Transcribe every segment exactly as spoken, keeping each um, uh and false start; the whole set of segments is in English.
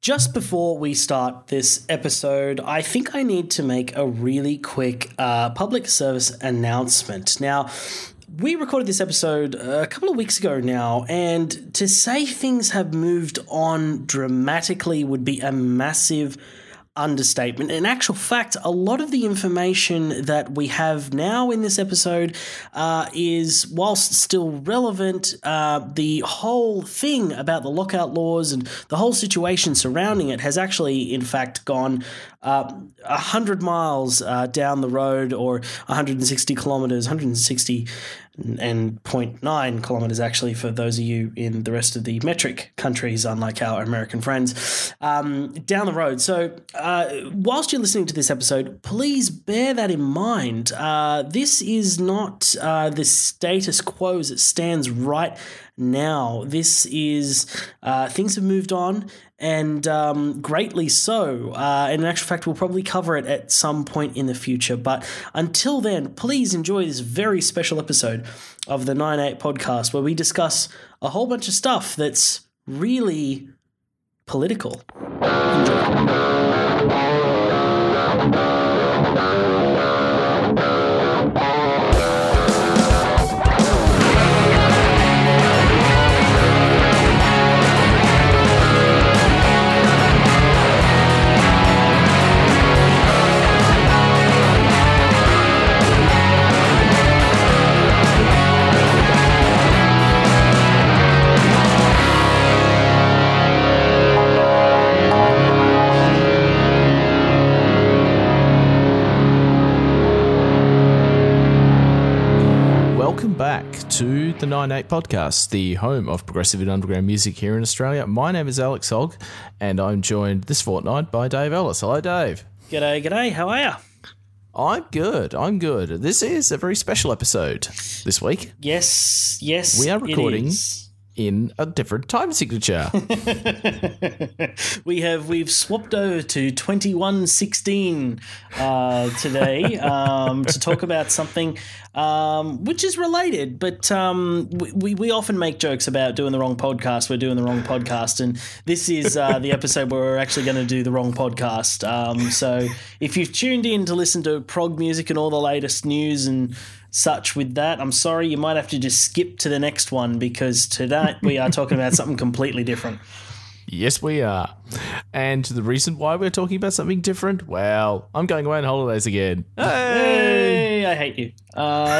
Just before we start this episode, I think I need to make a really quick uh, public service announcement. Now, we recorded this episode a couple of weeks ago now, and to say things have moved on dramatically would be a massive understatement. In actual fact, a lot of the information that we have now in this episode uh, is, whilst still relevant, uh, the whole thing about the lockout laws and the whole situation surrounding it has actually, in fact, gone uh, one hundred miles uh, down the road, or one hundred sixty kilometres, one hundred sixty and zero point nine kilometres actually for those of you in the rest of the metric countries, unlike our American friends, um, down the road. So uh, whilst you're listening to this episode, please bear that in mind. Uh, this is not uh, the status quo as it stands right now. This is, uh, things have moved on, and um, greatly so. Uh, and in actual fact, we'll probably cover it at some point in the future. But until then, please enjoy this very special episode of the nine eight podcast, where we discuss a whole bunch of stuff that's really political. Enjoy. Back to the nine eight podcast, the home of progressive and underground music here in Australia. My name is Alex Hogg, and I'm joined this fortnight by Dave Ellis. Hello, Dave. G'day, g'day. How are you? I'm good. I'm good. This is a very special episode this week. Yes, yes. We are recording in a different time signature. we have we've swapped over to twenty-one sixteen uh, today um, to talk about something um, which is related, but um, we we often make jokes about doing the wrong podcast. We're doing the wrong podcast, and this is uh, the episode where we're actually going to do the wrong podcast. Um, so if you've tuned in to listen to prog music and all the latest news and such with that, I'm sorry, you might have to just skip to the next one, because tonight we are talking about something completely different. Yes, we are. And the reason why we're talking about something different, well, I'm going away on holidays again. Hey, hey I hate you. Uh,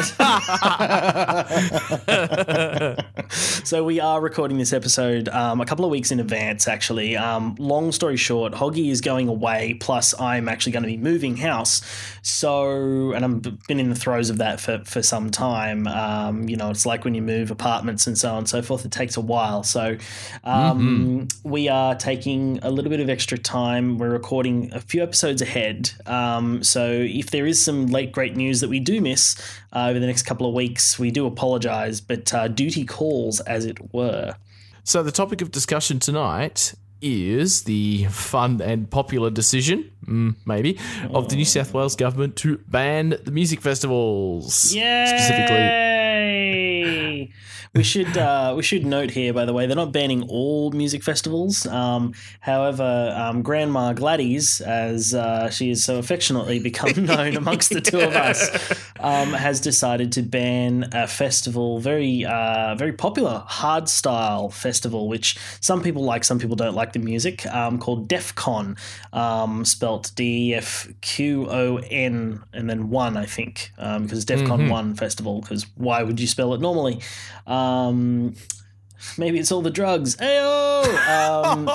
so we are recording this episode um, a couple of weeks in advance, actually. Um, long story short, Hoggy is going away, plus I'm actually going to be moving house. So, and I've been in the throes of that for, for some time. Um, you know, it's like when you move apartments and so on and so forth, it takes a while. So um, mm-hmm. we are taking a little bit of extra time. We're recording a few episodes ahead. Um, so if there is some late great news that we do miss uh, over the next couple of weeks, we do apologise, but uh, duty calls, as it were. So the topic of discussion tonight is the fun and popular decision, mm, maybe, oh. of the New South Wales government to ban the music festivals. Yay! Specifically. We should uh, we should note here, by the way, they're not banning all music festivals. Um, however, um, Grandma Gladys, as uh, she is so affectionately become known amongst the two of us, um, has decided to ban a festival, very uh, very popular hardstyle festival, which some people like, some people don't like the music, um, called DEFCON, um, spelt D E F Q O N and then one, I think, um, because DEFCON mm-hmm. one festival, because why would you spell it normally? Um, maybe it's all the drugs. Ayo! Um,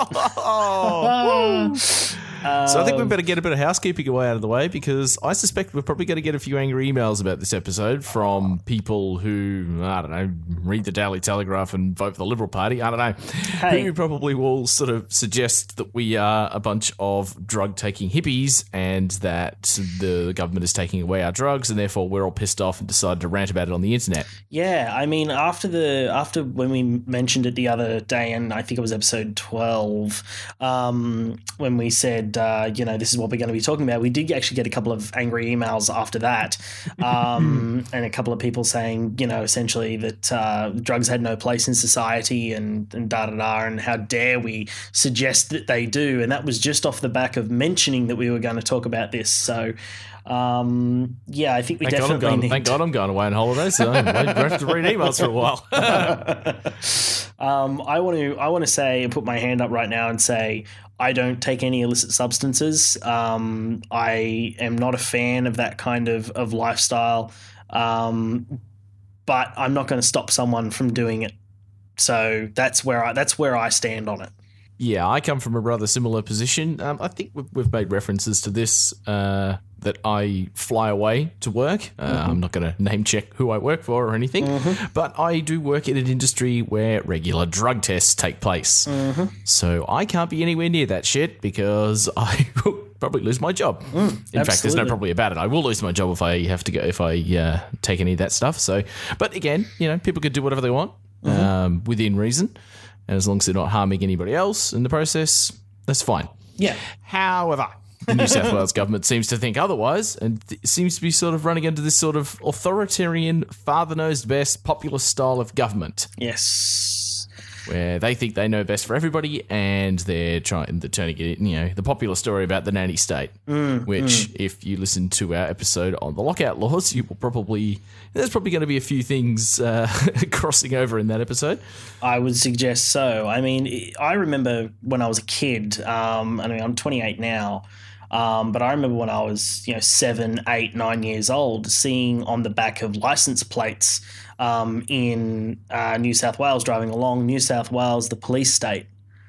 um, so I think we better get a bit of housekeeping away out of the way, because I suspect we're probably going to get a few angry emails about this episode from people who, I don't know, read the Daily Telegraph and vote for the Liberal Party. I don't know. Hey. Who probably will sort of suggest that we are a bunch of drug-taking hippies and that the government is taking away our drugs, and therefore we're all pissed off and decided to rant about it on the internet. Yeah, I mean, after the after when we mentioned it the other day, and I think it was episode twelve, um, when we said said, uh, you know, this is what we're going to be talking about. We did actually get a couple of angry emails after that, um, and a couple of people saying, you know, essentially that uh, drugs had no place in society and, and da da da, and how dare we suggest that they do. And that was just off the back of mentioning that we were going to talk about this. So, um, yeah, I think we thank definitely God I'm going, need Thank to- God I'm going away on holiday, so I won't have to read emails for a while. um, I want to I want to say and put my hand up right now and say I don't take any illicit substances. Um, I am not a fan of that kind of, of lifestyle, um, but I'm not going to stop someone from doing it. So that's where I that's where I stand on it. Yeah, I come from a rather similar position. Um, I think we've, we've made references to this, uh, that I fly away to work. Uh, mm-hmm. I'm not going to name check who I work for or anything, mm-hmm. but I do work in an industry where regular drug tests take place. Mm-hmm. So I can't be anywhere near that shit because I will probably lose my job. Mm, in absolutely. fact, there's no probably about it. I will lose my job if I have to go, if I uh, take any of that stuff. So, but again, you know, people could do whatever they want mm-hmm. um, within reason. And as long as they're not harming anybody else in the process, that's fine. Yeah. However, the New South Wales government seems to think otherwise and th- seems to be sort of running into this sort of authoritarian, father knows best, populist style of government. Yes. Where they think they know best for everybody and they're trying, they're turning it, you know, the popular story about the nanny state, mm, which mm. if you listen to our episode on the lockout laws, you will probably, there's probably going to be a few things uh, crossing over in that episode. I would suggest so. I mean, I remember when I was a kid, um, I mean, I'm twenty-eight now, um, but I remember when I was, you know, seven, eight, nine years old, seeing on the back of license plates um, in uh, New South Wales, driving along New South Wales, the police state.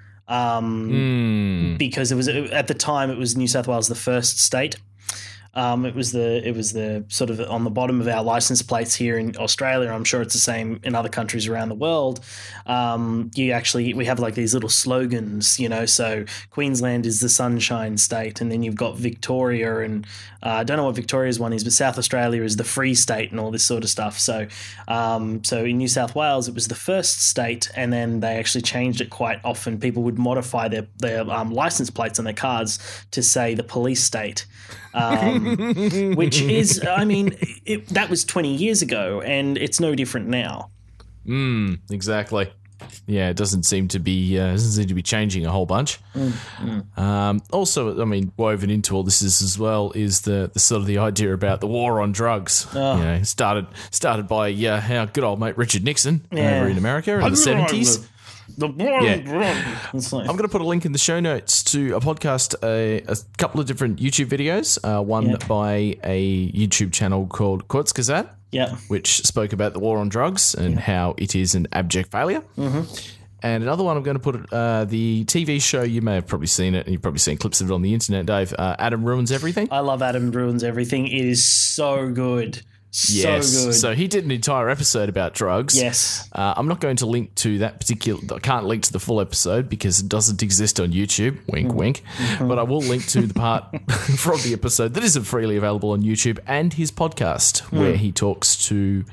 Um, mm. Because it was at the time it was New South Wales the first state. Um, it was the it was the sort of on the bottom of our license plates here in Australia. I'm sure it's the same in other countries around the world. Um, you actually we have like these little slogans, you know. So Queensland is the Sunshine State, and then you've got Victoria, and uh, I don't know what Victoria's one is, but South Australia is the Free State, and all this sort of stuff. So, um, so in New South Wales, it was the first state, and then they actually changed it quite often. People would modify their their um, license plates on their cars to say the Police State. Um, which is, I mean, it, that was twenty years ago, and it's no different now. Mm, exactly. Yeah, it doesn't seem to be uh, doesn't seem to be changing a whole bunch. Mm, mm. Um, also, I mean, woven into all this is as well is the, the sort of the idea about the war on drugs. Oh. You know, started started by uh, our good old mate Richard Nixon yeah. over in America in the seventies. The war yeah. like- I'm going to put a link in the show notes to a podcast, a, a couple of different YouTube videos. Uh, one yeah. by a YouTube channel called Kurzgesagt, yeah. which spoke about the war on drugs and yeah. how it is an abject failure. Mm-hmm. And another one I'm going to put uh, the T V show. You may have probably seen it, and you've probably seen clips of it on the internet, Dave. Uh, Adam Ruins Everything. I love Adam Ruins Everything. It is so good. So yes. good. So he did an entire episode about drugs. Yes. Uh, I'm not going to link to that particular. I can't link to the full episode because it doesn't exist on YouTube. Wink, mm-hmm. wink. Mm-hmm. But I will link to the part from the episode that isn't freely available on YouTube and his podcast mm. where he talks to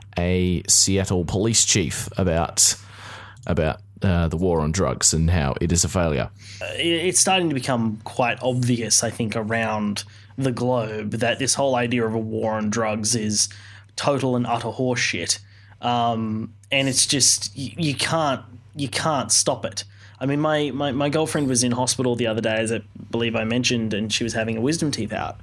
a Seattle police chief about about uh, the war on drugs and how it is a failure. Uh, it's starting to become quite obvious, I think, around the globe that this whole idea of a war on drugs is total and utter horseshit, um, and it's just you, you can't you can't stop it. I mean, my, my my girlfriend was in hospital the other day, as I believe I mentioned, and she was having a wisdom teeth out.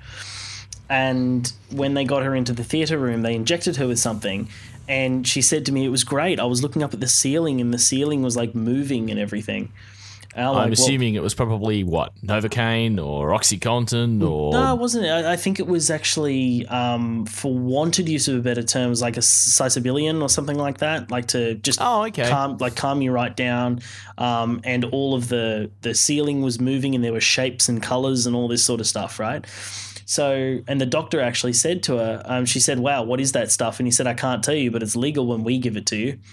And when they got her into the theatre room, they injected her with something, and she said to me, "It was great. I was looking up at the ceiling, and the ceiling was like moving and everything." I'm like, assuming well, it was probably, what, Novocaine or OxyContin or... No, it wasn't. I, I think it was actually, um, for wanted use of a better term, was like a Cicebilian or something like that, like to just oh, okay. calm, like calm you right down. Um, and all of the, the ceiling was moving and there were shapes and colours and all this sort of stuff, right? So, and the doctor actually said to her, um, she said, "Wow, what is that stuff?" And he said, "I can't tell you, but it's legal when we give it to you."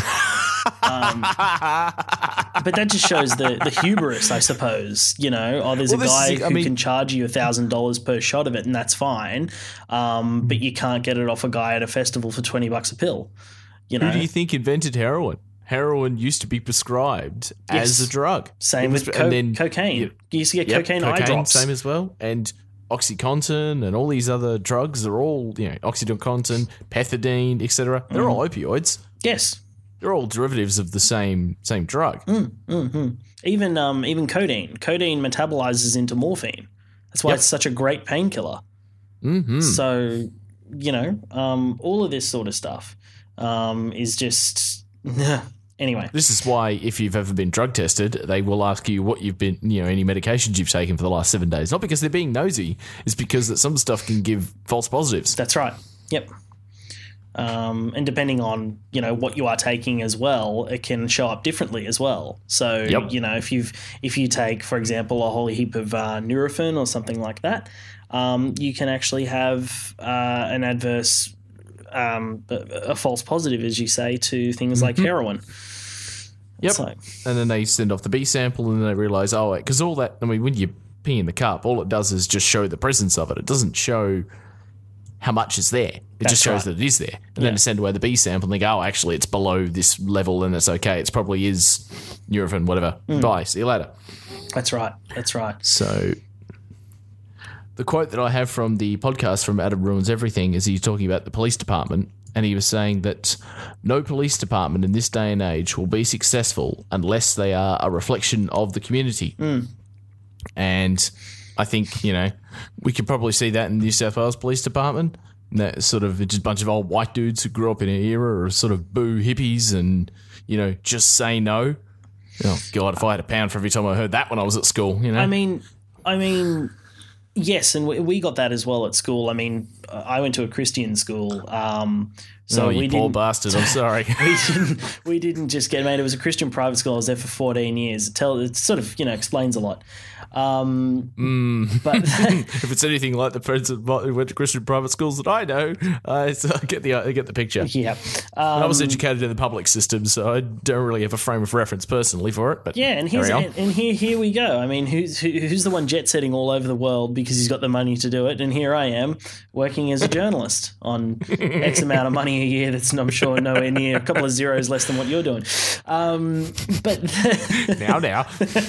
um, but that just shows the, the hubris, I suppose. You know, oh, there's well, a guy is, who mean, can charge you a thousand dollars per shot of it, and that's fine. Um, but you can't get it off a guy at a festival for twenty bucks a pill. You know, who do you think invented heroin? heroin used to be prescribed Yes. as a drug. Same It was- with co- and then- cocaine. yeah. You used to get Yep, cocaine, eye drops. Same as well. And OxyContin and all these other drugs are all, you know, OxyContin, pethidine, et cetera. They're all opioids. Yes. They're all derivatives of the same same drug. Even um, even codeine. Codeine metabolizes into morphine. That's why Yep. it's such a great painkiller. Mm-hmm. So, you know, um, all of this sort of stuff um, is just anyway. This is why, if you've ever been drug tested, they will ask you what you've been, you know, any medications you've taken for the last seven days. Not because they're being nosy, it's because that some stuff can give false positives. That's right. Yep. Um, and depending on, you know, what you are taking as well, it can show up differently as well. So, Yep. you know, if you've if you take, for example, a whole heap of uh, Nurofen or something like that, um, you can actually have uh, an adverse, um, a, a false positive, as you say, to things like heroin. Yep. So, And then they send off the B sample and then they realize, oh, because all that, I mean, when you pee in the cup, all it does is just show the presence of it. It doesn't show how much is there. It That's just shows right. that it is there. And Yeah. then they send away the B sample and they go, oh, actually, it's below this level and it's okay. It's probably is Nurofen, whatever. Hmm. Bye. See you later. that's right. That's right. So the quote that I have from the podcast from Adam Ruins Everything is he's talking about the police department, and he was saying that no police department in this day and age will be successful unless they are a reflection of the community. And I think, you know, we could probably see that in the New South Wales Police Department. And that sort of just a bunch of old white dudes who grew up in an era or sort of boo hippies and, you know, just say no. Oh, God, if I had a pound for every time I heard that when I was at school, you know. I mean, I mean, yes, and we, we got that as well at school. I mean, I went to a Christian school, um, so oh, we you poor didn't. bastard, I'm sorry. we didn't. We didn't just get made. It was a Christian private school. I was there for fourteen years. It tell it sort of you know explains a lot. Um, But If it's anything like the friends who went to Christian private schools that I know, I so I get the I get the picture. yeah, I was um, educated in the public system, so I don't really have a frame of reference personally for it. But yeah, and here's carry on. and, and here here we go. I mean, who's who, who's the one jet setting all over the world because he's got the money to do it, and here I am working as a journalist on X amount of money a year. That's I'm sure nowhere near a couple of zeros less than what you're doing. Um, but. now, now,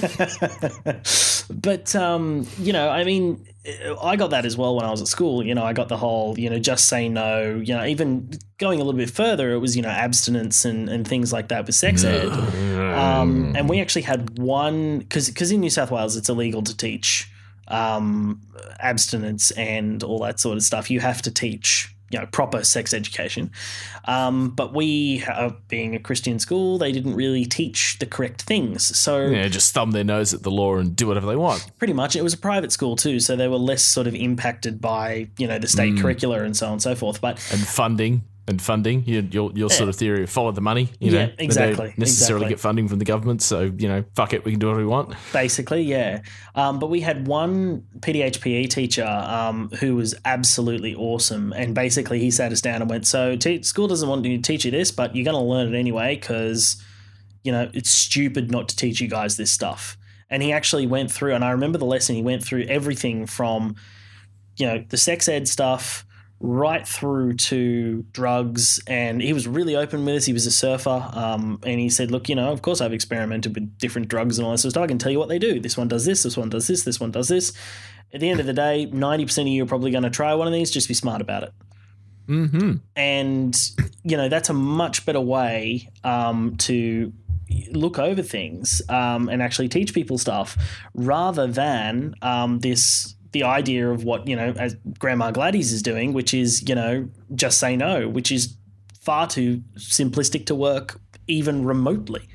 But, um, you know, I mean, I got that as well when I was at school. You know, I got the whole, you know, just say no. You know, even going a little bit further, it was, you know, abstinence and, and things like that with sex ed. Um, and we actually had one, because in New South Wales, it's illegal to teach um, abstinence and all that sort of stuff. You have to teach, you know, proper sex education. Um, but we, uh, being a Christian school, they didn't really teach the correct things. So yeah, just thumb their nose at the law and do whatever they want. pretty much, it was a private school too, so they were less sort of impacted by, you know, the state curricula and so on and so forth. But And funding. And funding, your your, your sort of theory of follow the money. You Yeah, know, They exactly, don't necessarily exactly. get funding from the government, so you know, fuck it, we can do what we want. basically, yeah. Um, but we had one P D H P E teacher um, who was absolutely awesome, and basically he sat us down and went, "So te- school doesn't want to teach you this, but you're going to learn it anyway because, you know, it's stupid not to teach you guys this stuff." And he actually went through, and I remember the lesson. He went through everything from, you know, the sex ed stuff right through to drugs, and he was really open with us. He was a surfer, um, and he said, look, you know, of course I've experimented with different drugs and all that sort of stuff. I can tell you what they do. This one does this, this one does this, this one does this. At the end of the day, ninety percent of you are probably going to try one of these. Just be smart about it. Mm-hmm. And, you know, that's a much better way um, to look over things um, and actually teach people stuff rather than um, this the idea of what, you know, as Grandma Gladys is doing, which is, you know, just say no, which is far too simplistic to work even remotely.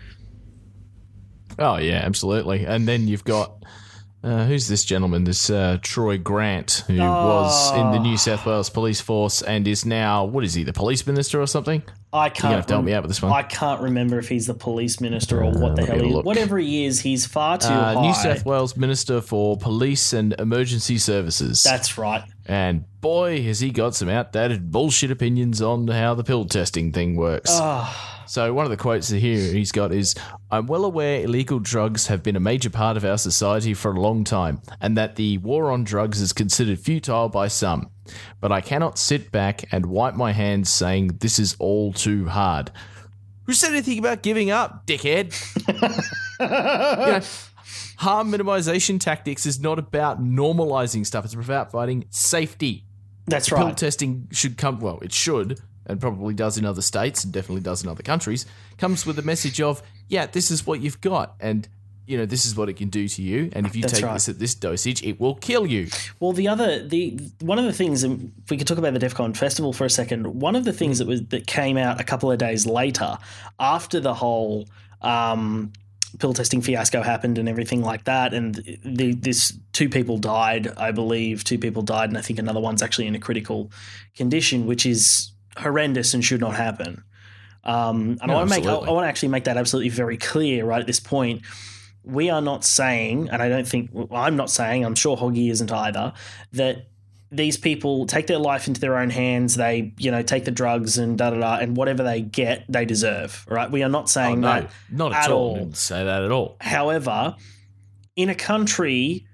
Oh yeah, absolutely. And then you've got uh, who's this gentleman? This uh, Troy Grant, who was in the New South Wales Police Force and is now, what is he, the police minister or something? I You're can't. gonna have to help me out with this one. I can't remember if he's the police minister or what the let me hell he is. look. Whatever he is, he's far too Uh, high. New South Wales Minister for Police and Emergency Services. That's right. And boy, has he got some outdated bullshit opinions on how the pill testing thing works. So one of the quotes here he's got is, I'm well aware illegal drugs have been a major part of our society for a long time, and that the war on drugs is considered futile by some. But I cannot sit back and wipe my hands saying this is all too hard. Who said anything about giving up, dickhead? You know, harm minimization tactics is not about normalizing stuff. It's about fighting safety. That's Pill right. testing should come, well, it should, and probably does in other states and definitely does in other countries, comes with a message of, yeah, this is what you've got. And, you know, this is what it can do to you. And if you That's take right. this at this dosage, it will kill you. Well, the other, the one of the things, and if we could talk about the DEF CON festival for a second, one of the things that was that came out a couple of days later, after the whole um, pill testing fiasco happened and everything like that, and the, this two people died, I believe, two people died, and I think another one's actually in a critical condition, which is horrendous and should not happen. Um, and No, I want to make, I, absolutely. I want to actually make that absolutely very clear right at this point. We are not saying, and I don't think, well, I'm not saying, I'm sure Hoggy isn't either, that these people take their life into their own hands. They, you know, take the drugs and da da da, and whatever they get, they deserve. Right? We are not Oh, saying no, that not at, at all. all. Didn't say that at all. However, in a country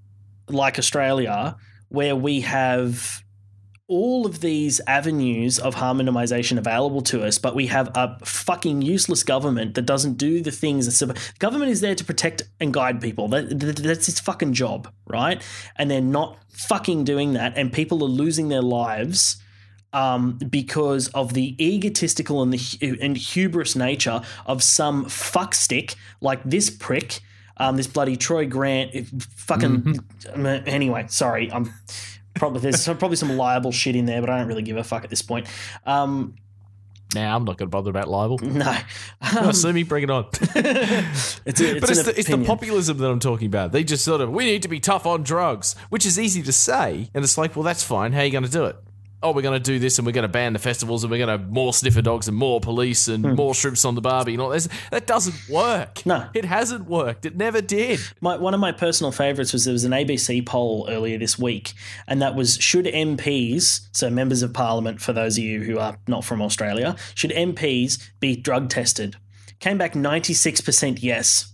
like Australia, where we have all of these avenues of harm minimization available to us, but we have a fucking useless government that doesn't do the things that the government is there to protect and guide people. That, that, that's its fucking job, right? And they're not fucking doing that, and people are losing their lives um, because of the egotistical and the and hubris nature of some fuckstick like this prick, um, this bloody Troy Grant, fucking. Mm-hmm. Anyway, sorry, I'm. Probably there's some, probably some liable shit in there, but I don't really give a fuck at this point. Um, Nah, I'm not going to bother about libel. no, Um, sue me, bring it on. it's, a, it's, But it's an the, it's the opinion. populism that I'm talking about. They just sort of, we need to be tough on drugs, which is easy to say. And it's like, well, that's fine. How are you going to do it? Oh, we're going to do this and we're going to ban the festivals and we're going to have more sniffer dogs and more police and more troops on the Barbie and all this. That doesn't work. No. It hasn't worked. It never did. My, one of my personal favourites was there was an A B C poll earlier this week, and that was, should M Ps, so members of parliament, for those of you who are not from Australia, should M Ps be drug tested? Came back ninety-six percent yes.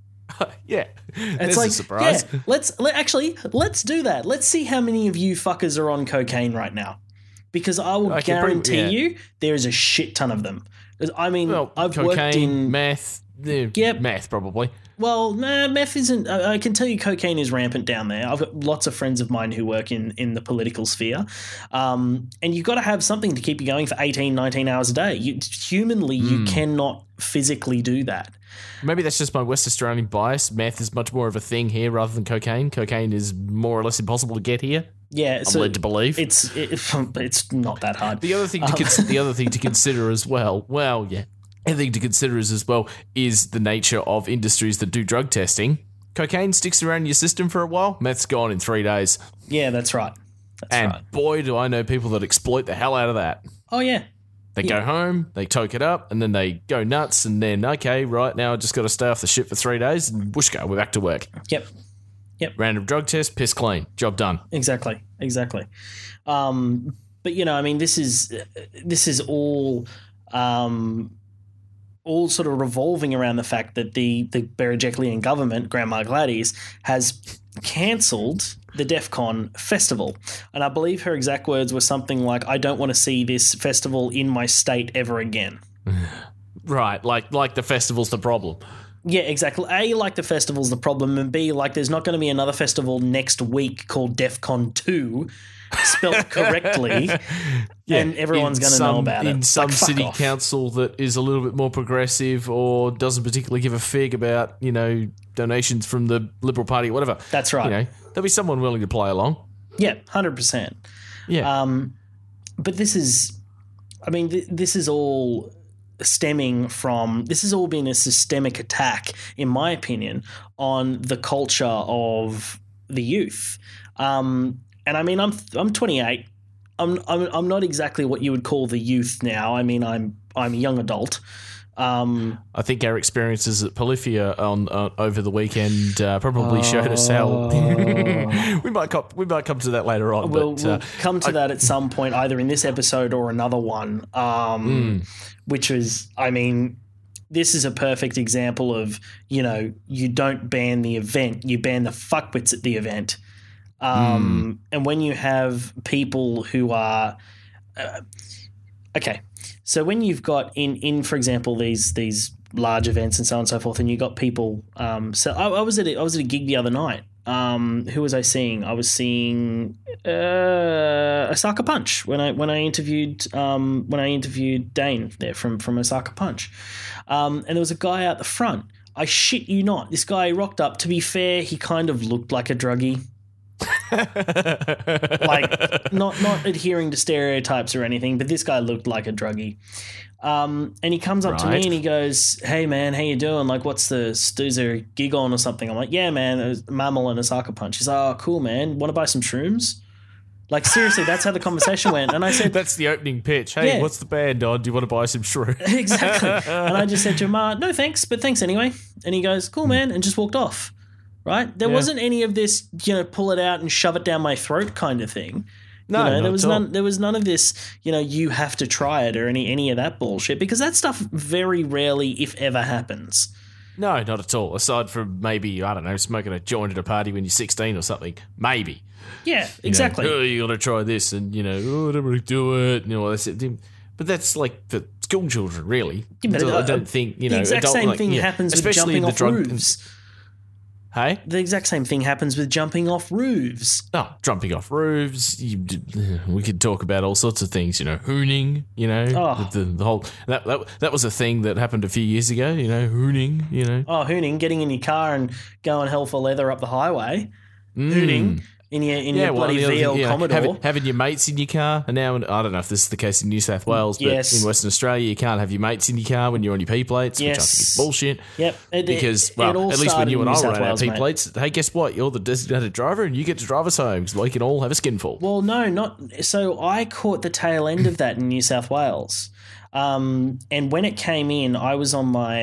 Yeah. It's There's like, a surprise. yeah, let's let, actually let's do that. Let's see how many of you fuckers are on cocaine right now, because I will I can pretty- guarantee yeah. you there is a shit ton of them. I mean, Well, I've cocaine, worked in meth. Yeah, Yep. Meth, probably. well, nah, meth isn't. I, I can tell you, cocaine is rampant down there. I've got lots of friends of mine who work in in the political sphere, um, and you've got to have something to keep you going for eighteen, nineteen hours a day. You, humanly, Hmm. you cannot physically do that. Maybe that's just my West Australian bias. Meth is much more of a thing here rather than cocaine. Cocaine is more or less impossible to get here. Yeah, I'm so led to believe. it's it, it's not that hard. The other thing to cons- the other thing to consider as well. Well, yeah, the thing to consider is as well is the nature of industries that do drug testing. Cocaine sticks around your system for a while. Meth's gone in three days, Yeah, that's right. That's and right. boy, do I know people that exploit the hell out of that. Oh yeah, They go home, they toke it up, and then they go nuts. And then okay, right now I just got to stay off the shit for three days, and whoosh go, we're back to work. yep, Random drug test, piss clean, job done. exactly, exactly. Um, but you know, I mean, this is this is all. Um, all sort of revolving around the fact that the the Berejiklian government, Grandma Gladys, has cancelled the DEF CON festival. And I believe her exact words were something like, I don't want to see this festival in my state ever again. Right, like like the festival's the problem. Yeah, exactly. A, like the festival's the problem, and B, like there's not going to be another festival next week called DEF CON two, spelt correctly, and everyone's In going to know some- about it. In It's some like, fuck city off. council that is a little bit more progressive or doesn't particularly give a fig about, you know, donations from the Liberal Party or whatever. That's right. You know, there'll be someone willing to play along. Yeah, one hundred percent. Yeah. Um, but this is, I mean, th- this is all stemming from, this has all been a systemic attack, in my opinion, on the culture of the youth. Um, and I mean, I'm I'm twenty-eight. I'm, I'm I'm not exactly what you would call the youth now. I mean, I'm I'm a young adult. Um, I think our experiences at Polyphia on uh, over the weekend uh, probably showed us how we might come, we might come to that later on. We'll, but we'll uh, come to that at some point, either in this episode or another one, um, which is, I mean, this is a perfect example of, you know, you don't ban the event, you ban the fuckwits at the event. Um, And when you have people who are... Uh, okay, so when you've got in in for example these these large events and so on and so forth, and you got people. Um, so I, I was at a, I was at a gig the other night. Um, who was I seeing? I was seeing uh, Osaka Punch when I when I interviewed um, when I interviewed Dane there from from Osaka Punch, um, and there was a guy out the front. I shit you not, this guy rocked up. To be fair, he kind of looked like a druggie. Like not not adhering to stereotypes or anything, but this guy looked like a druggie. Um, and he comes up right. to me and he goes, "Hey man, how you doing? Like, what's the is there a gig on or something?" I'm like, "Yeah, man, it was Mammal and Osaka Punch." He's like, "Oh, cool, man. Want to buy some shrooms?" Like, seriously, that's how the conversation went. And I said, "That's the opening pitch. Hey, yeah. What's the band on? Do you want to buy some shrooms?" Exactly. And I just said to him, uh, "No, thanks, but thanks anyway." And he goes, "Cool, man," and just walked off. Right? There yeah. wasn't any of this, you know, pull it out and shove it down my throat kind of thing. No, you know, not there was at all. none. There was none of this. You know, you have to try it or any any of that bullshit, because that stuff very rarely, if ever, happens. No, not at all. Aside from maybe I don't know, smoking a joint at a party when you're sixteen or something. Maybe. Yeah, exactly. You know, oh, you got to try this, and you know, oh, I don't really do it. You know, that's it. But that's like for school children, really. Yeah, but, I uh, don't think you know. The exact adult, same like, thing yeah, happens with especially jumping in the off drug, roofs. Hey? The exact same thing happens with jumping off roofs. Oh, jumping off roofs. You, we could talk about all sorts of things, you know, hooning, you know, oh. the, the whole that, that that was a thing that happened a few years ago, you know, hooning, you know. Oh, hooning, getting in your car and going hell for leather up the highway. Mm. Hooning. In your in yeah, your well, bloody V L thing, you know, Commodore. Having, having your mates in your car. And now, I don't know if this is the case in New South Wales, but yes. in Western Australia, you can't have your mates in your car when you're on your P plates, yes. which I think is bullshit. Yep. It, because, it, well, it all at least when you and I were on our P mate. plates, hey, guess what? You're the designated driver and you get to drive us home because we can all have a skinful. Well, no, not. So I caught the tail end of that in New South Wales. Um, and when it came in, I was on my,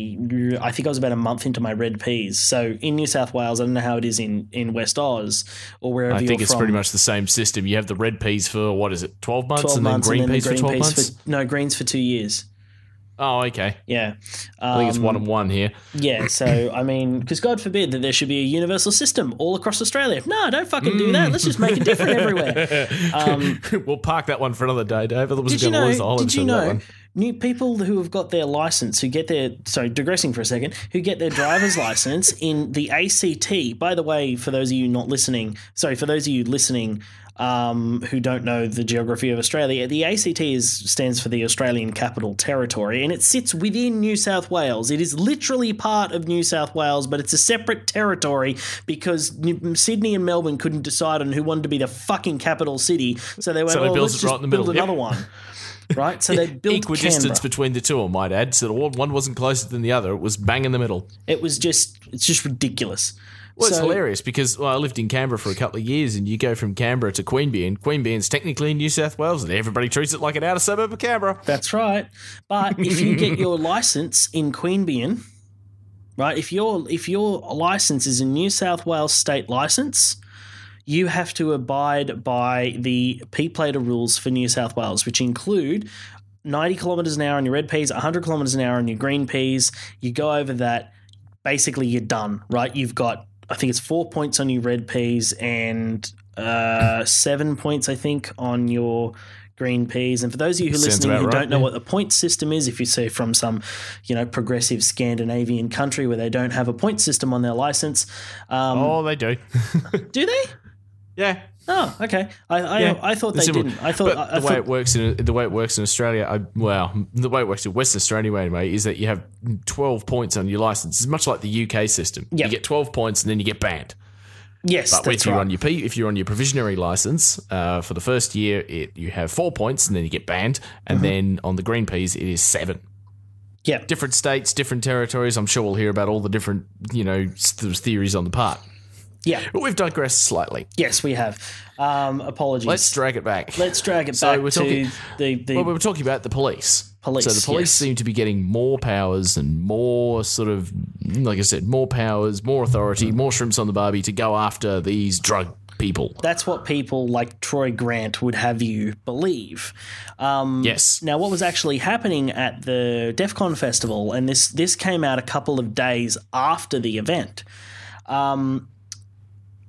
I think I was about a month into my red peas. So in New South Wales, I don't know how it is in, in West Oz or wherever I you're think it's from. pretty much the same system. You have the red peas for, what is it, twelve months? twelve and then months green and then peas the green for twelve peas months? For, no, greens for two years. Oh, okay. Yeah. Um, I think it's one and one here. Yeah, so, I mean, because God forbid that there should be a universal system all across Australia. No, don't fucking do that. Let's just make it different everywhere. Um, we'll park that one for another day, Dave. Otherwise did we're you going to lose the know, whole did you episode of that know one. new people who have got their license, who get their, sorry, digressing for a second, who get their driver's license in the A C T, by the way, for those of you not listening, sorry, for those of you listening um, who don't know the geography of Australia, the A C T is, stands for the Australian Capital Territory, and it sits within New South Wales. It is literally part of New South Wales, but it's a separate territory because New- Sydney and Melbourne couldn't decide on who wanted to be the fucking capital city, so they went, So they oh, built let's it just right in the build middle. another Yep. one. Right, so they built equidistance Canberra. between the two, I might add. So one wasn't closer than the other; it was bang in the middle. It was just, it's just ridiculous. Well, it's So- hilarious because well, I lived in Canberra for a couple of years, and you go from Canberra to Queanbeyan. Queanbeyan's technically in New South Wales, and everybody treats it like an outer suburb of Canberra. That's right. But if you get your license in Queanbeyan, right, if your if your license is a New South Wales state license, you have to abide by the P-plater rules for New South Wales, which include ninety kilometres an hour on your red peas, one hundred kilometres an hour on your green peas. You go over that, basically you're done, right? You've got, I think it's four points on your red peas and uh, seven points, I think, on your green peas. And for those of you who are Sounds listening about who right, don't know yeah. what the point system is, if you say from some, you know, progressive Scandinavian country where they don't have a point system on their license, um, Oh, they do. do they? Yeah. Oh, okay. I I, Yeah, I thought they it's simple. didn't. I thought But I, I the way thought, it works in the way it works in Australia, I, well, the way it works in Western Australia anyway, is that you have twelve points on your license. It's much like the U K system. Yep. You get twelve points and then you get banned. yes, But that's if you're right. on your P, if you're on your provisionary license uh, for the first year, it you have four points and then you get banned, and Mm-hmm. then on the green peas it is seven. Yeah, Different states, different territories. I'm sure we'll hear about all the different you know th- theories on the part. yeah, But we've digressed slightly. yes, we have. Um, apologies. Let's drag it back. Let's drag it So back we're to talking- the the. Well, we were talking about the police. Police, So the police yes. seem to be getting more powers and more sort of, like I said, more powers, more authority, more shrimps on the barbie to go after these drug people. That's what people like Troy Grant would have you believe. Um, Yes. Now, what was actually happening at the DEF CON festival, and this this came out a couple of days after the event, um,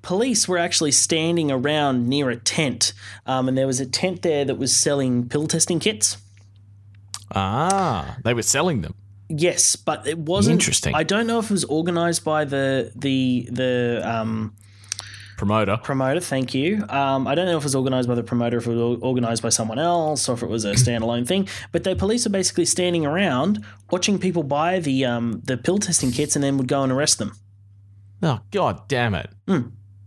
police were actually standing around near a tent, um, and there was a tent there that was selling pill testing kits. Ah, they were selling them. Yes, but it wasn't Interesting. I don't know if it was organised by the the the um, promoter. Promoter, thank you. Um, I don't know if it was organised by the promoter, if it was organised by someone else, or if it was a standalone thing. But the police are basically standing around watching people buy the um, the pill testing kits, and then would go and arrest them. Oh, God damn it. Mm.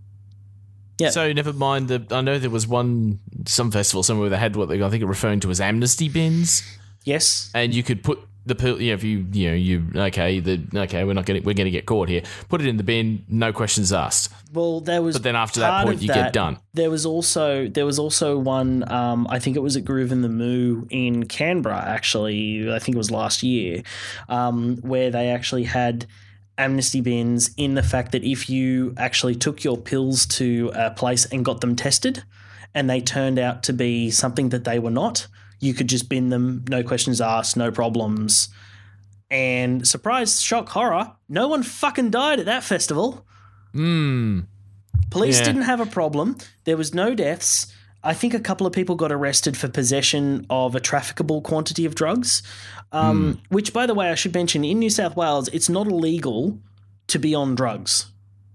Yeah. So never mind the. I know there was one some festival somewhere that had what they I think are referring to as amnesty bins. Yes. And you could put the pill. Yeah, if you you know you okay the okay we're not getting we're going to get caught here. Put it in the bin, no questions asked. Well, there was. But then after that point, you that, get done. There was also there was also one. Um, I think it was at Groove in the Moo in Canberra. Actually, I think it was last year, um, where they actually had amnesty bins in the fact that if you actually took your pills to a place and got them tested, and they turned out to be something that they were not, you could just bin them, no questions asked, no problems. And surprise, shock, horror, no one fucking died at that festival. Hmm. Police Yeah. didn't have a problem. There was no deaths. I think a couple of people got arrested for possession of a trafficable quantity of drugs, um, Hmm. which, by the way, I should mention, in New South Wales, it's not illegal to be on drugs.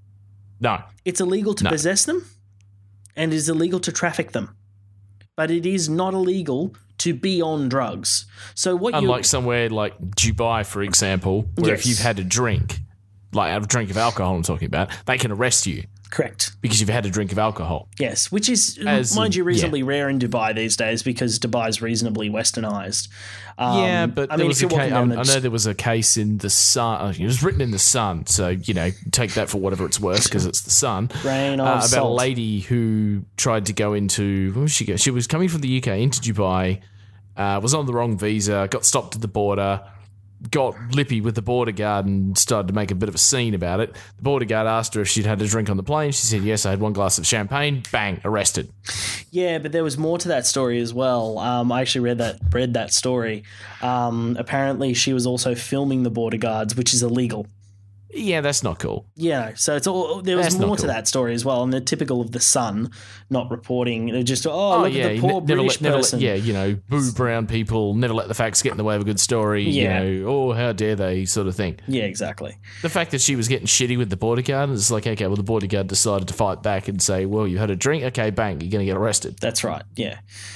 No. It's illegal to No. possess them, and it is illegal to traffic them. But it is not illegal to be on drugs. So what you Unlike somewhere like Dubai, for example, where Yes. if you've had a drink, like a drink of alcohol I'm talking about, they can arrest you correct. because you've had a drink of alcohol. Yes, which is, As- mind you, yeah. reasonably rare in Dubai these days because Dubai is reasonably westernized. Um, yeah, but I there mean, was if a you're case, walking I, down I the know there was a case in the Sun. It was written in the Sun, so you know, take that for whatever it's worth because it's the Sun. Grain of uh, about salt. a lady who tried to go into where was she go? She was coming from the U K into Dubai, uh, was on the wrong visa, got stopped at the border, got lippy with the border guard and started to make a bit of a scene about it. The border guard asked her if she'd had a drink on the plane. She said, yes, I had one glass of champagne. Bang, arrested. Yeah, but there was more to that story as well. Um, I actually read that read that story. Um, apparently, she was also filming the border guards, which is illegal. Yeah, that's not cool. Yeah, so it's all there was That's more not to cool. that story as well, and they're typical of the Sun not reporting. They're just oh, Oh, look yeah, at the you poor ne- never British let, never let, person. yeah, you know, boo brown people, never let the facts get in the way of a good story, Yeah. you know, oh, how dare they, sort of thing. Yeah, exactly. The fact that she was getting shitty with the border guard, it's like, okay, well, the border guard decided to fight back and say, well, you had a drink, okay, bang, you're going to get arrested. That's right. Yeah.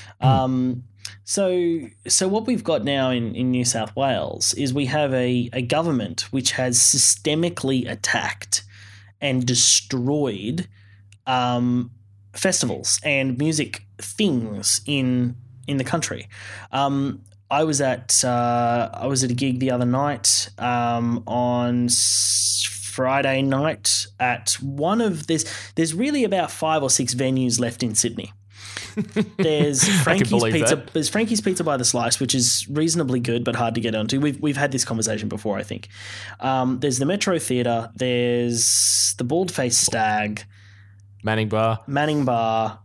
Um, so so what we've got now in, in New South Wales is we have a, a government which has systemically attacked and destroyed um, festivals and music things in in the country. Um, I was at uh, I was at a gig the other night um, on s- Friday night at one of there's there's really about five or six venues left in Sydney. There's Frankie's believe Pizza. that. There's Frankie's Pizza by the Slice, which is reasonably good but hard to get onto. We've we've had this conversation before, I think. Um, there's the Metro Theatre. There's the Bald Faced Stag, Manning Bar. Manning Bar.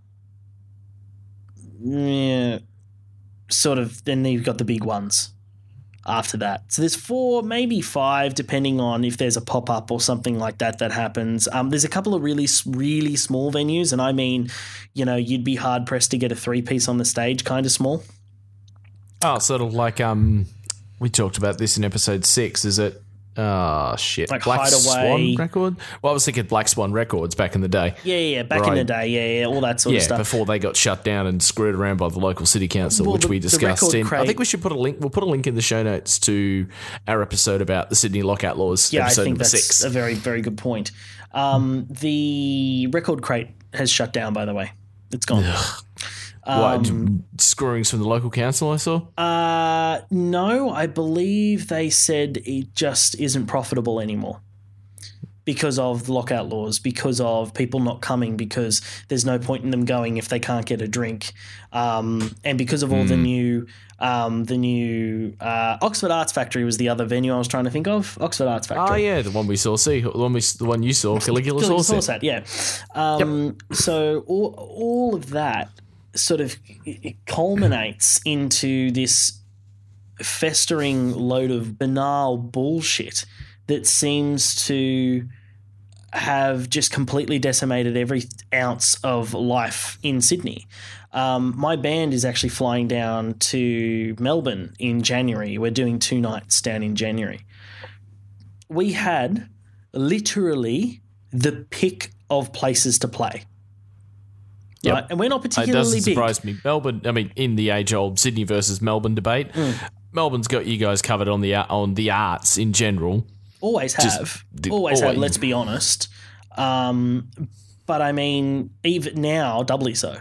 Yeah, sort of. Then you've got the big ones after that. So there's four, maybe five, depending on if there's a pop up or something like that that happens. Um, there's a couple of really, really small venues, and I mean, you know, you'd be hard pressed to get a three piece on the stage, kind of small. Oh, sort of like, um, we talked about this in episode six, is it? Oh, shit. Like Black Hideaway. Swan Record? Well, I was thinking Black Swan Records back in the day. Yeah, yeah, yeah. Back in Right. the day, yeah, yeah, all that sort Yeah, of stuff. before they got shut down and screwed around by the local city council, Well, which the- we the discussed. record In, I crate- think we should put a link. We'll put a link in the show notes to our episode about the Sydney lockout laws. Yeah, I episode think number that's six. a very, very good point. Um, the record crate has shut down, by the way. It's gone. what screwings from the local council? I saw. Uh, no, I believe they said it just isn't profitable anymore because of the lockout laws, because of people not coming, because there's no point in them going if they can't get a drink, um, and because of all the new, um, the new uh, Oxford Arts Factory was the other venue I was trying to think of. Oxford Arts Factory. Oh yeah, the one we saw. See, the one we, the one you saw, Caligula Caligula Sauce. Sauce, yeah. Um, So all, all of that sort of it culminates into this festering load of banal bullshit that seems to have just completely decimated every ounce of life in Sydney. Um, my band is actually flying down to Melbourne in January. We're doing two nights down in January. We had literally the pick of places to play. Yep. Right? And we're not It particularly doesn't big. surprise me. Melbourne, I mean, in the age-old Sydney versus Melbourne debate, Mm. Melbourne's got you guys covered on the on the arts in general. Always Just have. the- Always have, always. let's be honest. Um, but I mean, even now, doubly so.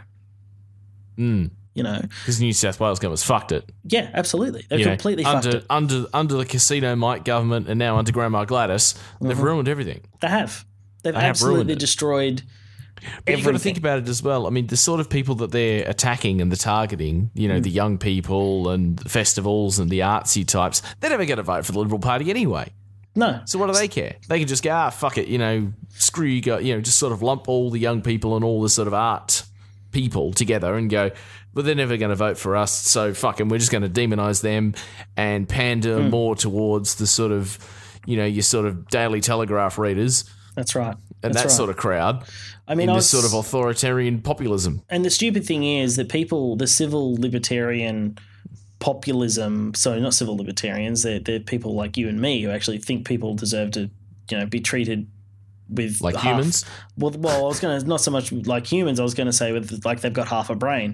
Mm. You know? Because New South Wales government's fucked it. Yeah, absolutely. They've You know, completely under, fucked it. Under, under the Casino Mike government and now under Grandma Gladys, they've Mm-hmm. ruined everything. They have. They've They have absolutely ruined it. destroyed But you've got to everything. think about it as well. I mean, the sort of people that they're attacking and the targeting, you know, Mm. the young people and the festivals and the artsy types, they're never going to vote for the Liberal Party anyway. No. So what do they care? They can just go, ah, fuck it, you know, screw you, go, you know, just sort of lump all the young people and all the sort of art people together and go, but they're never going to vote for us, so fucking, we're just going to demonise them and pander Hmm. more towards the sort of, you know, your sort of Daily Telegraph readers That's right. and That's that right. sort of crowd. I mean, in I this was, sort of authoritarian populism. and the stupid thing is that people, the civil libertarian populism, so not civil libertarians, they're, they're people like you and me who actually think people deserve to, you know, be treated with Like half- humans? Well, well, I was going to, not so much like humans, I was going to say with like they've got half a brain.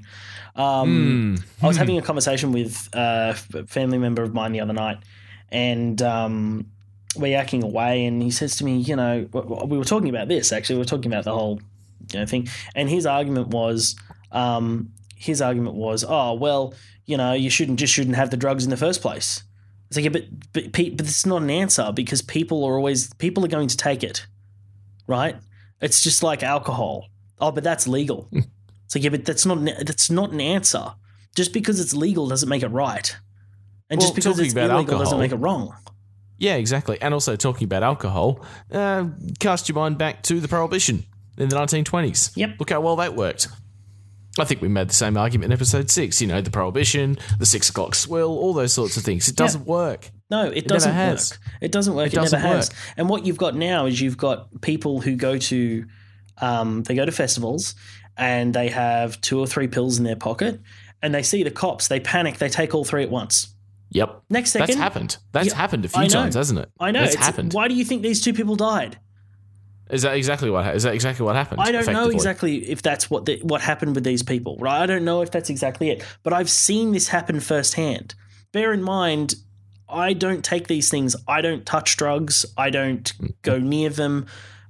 Um, Hmm. I was having a conversation with a family member of mine the other night, and um, we're yakking away, and he says to me, you know, we were talking about this actually, we were talking about the whole, you know, thing, and his argument was, um, his argument was, oh well, you know, you shouldn't just shouldn't have the drugs in the first place. It's like, yeah, but but pe- but it's not an answer because people are always people are going to take it, right? It's just like alcohol. Oh, but that's legal. It's like, yeah, but that's not an, that's not an answer. Just because it's legal doesn't make it right, and Well, just because talking it's about illegal doesn't alcohol- make it wrong. Yeah, exactly. And also talking about alcohol, uh, cast your mind back to the Prohibition in the nineteen twenties. Yep. Look how well that worked. I think we made the same argument in episode six. You know, the Prohibition, the six o'clock swill, all those sorts of things. It doesn't work. No, it, It doesn't never has. work. It doesn't work. It, It doesn't never has. work. And what you've got now is you've got people who go to, um, they go to festivals and they have two or three pills in their pocket, and they see the cops. They panic. They take all three at once. Yep. Next second, That's happened. That's Yeah, happened a few I know. times, hasn't it? I know. That's It's- happened. Why do you think these two people died? Is that exactly what? ha- Is that exactly what happened? I don't know effectively? exactly if that's what the, what happened with these people, right? I don't know if that's exactly it, but I've seen this happen firsthand. Bear in mind, I don't take these things. I don't touch drugs. I don't go near them.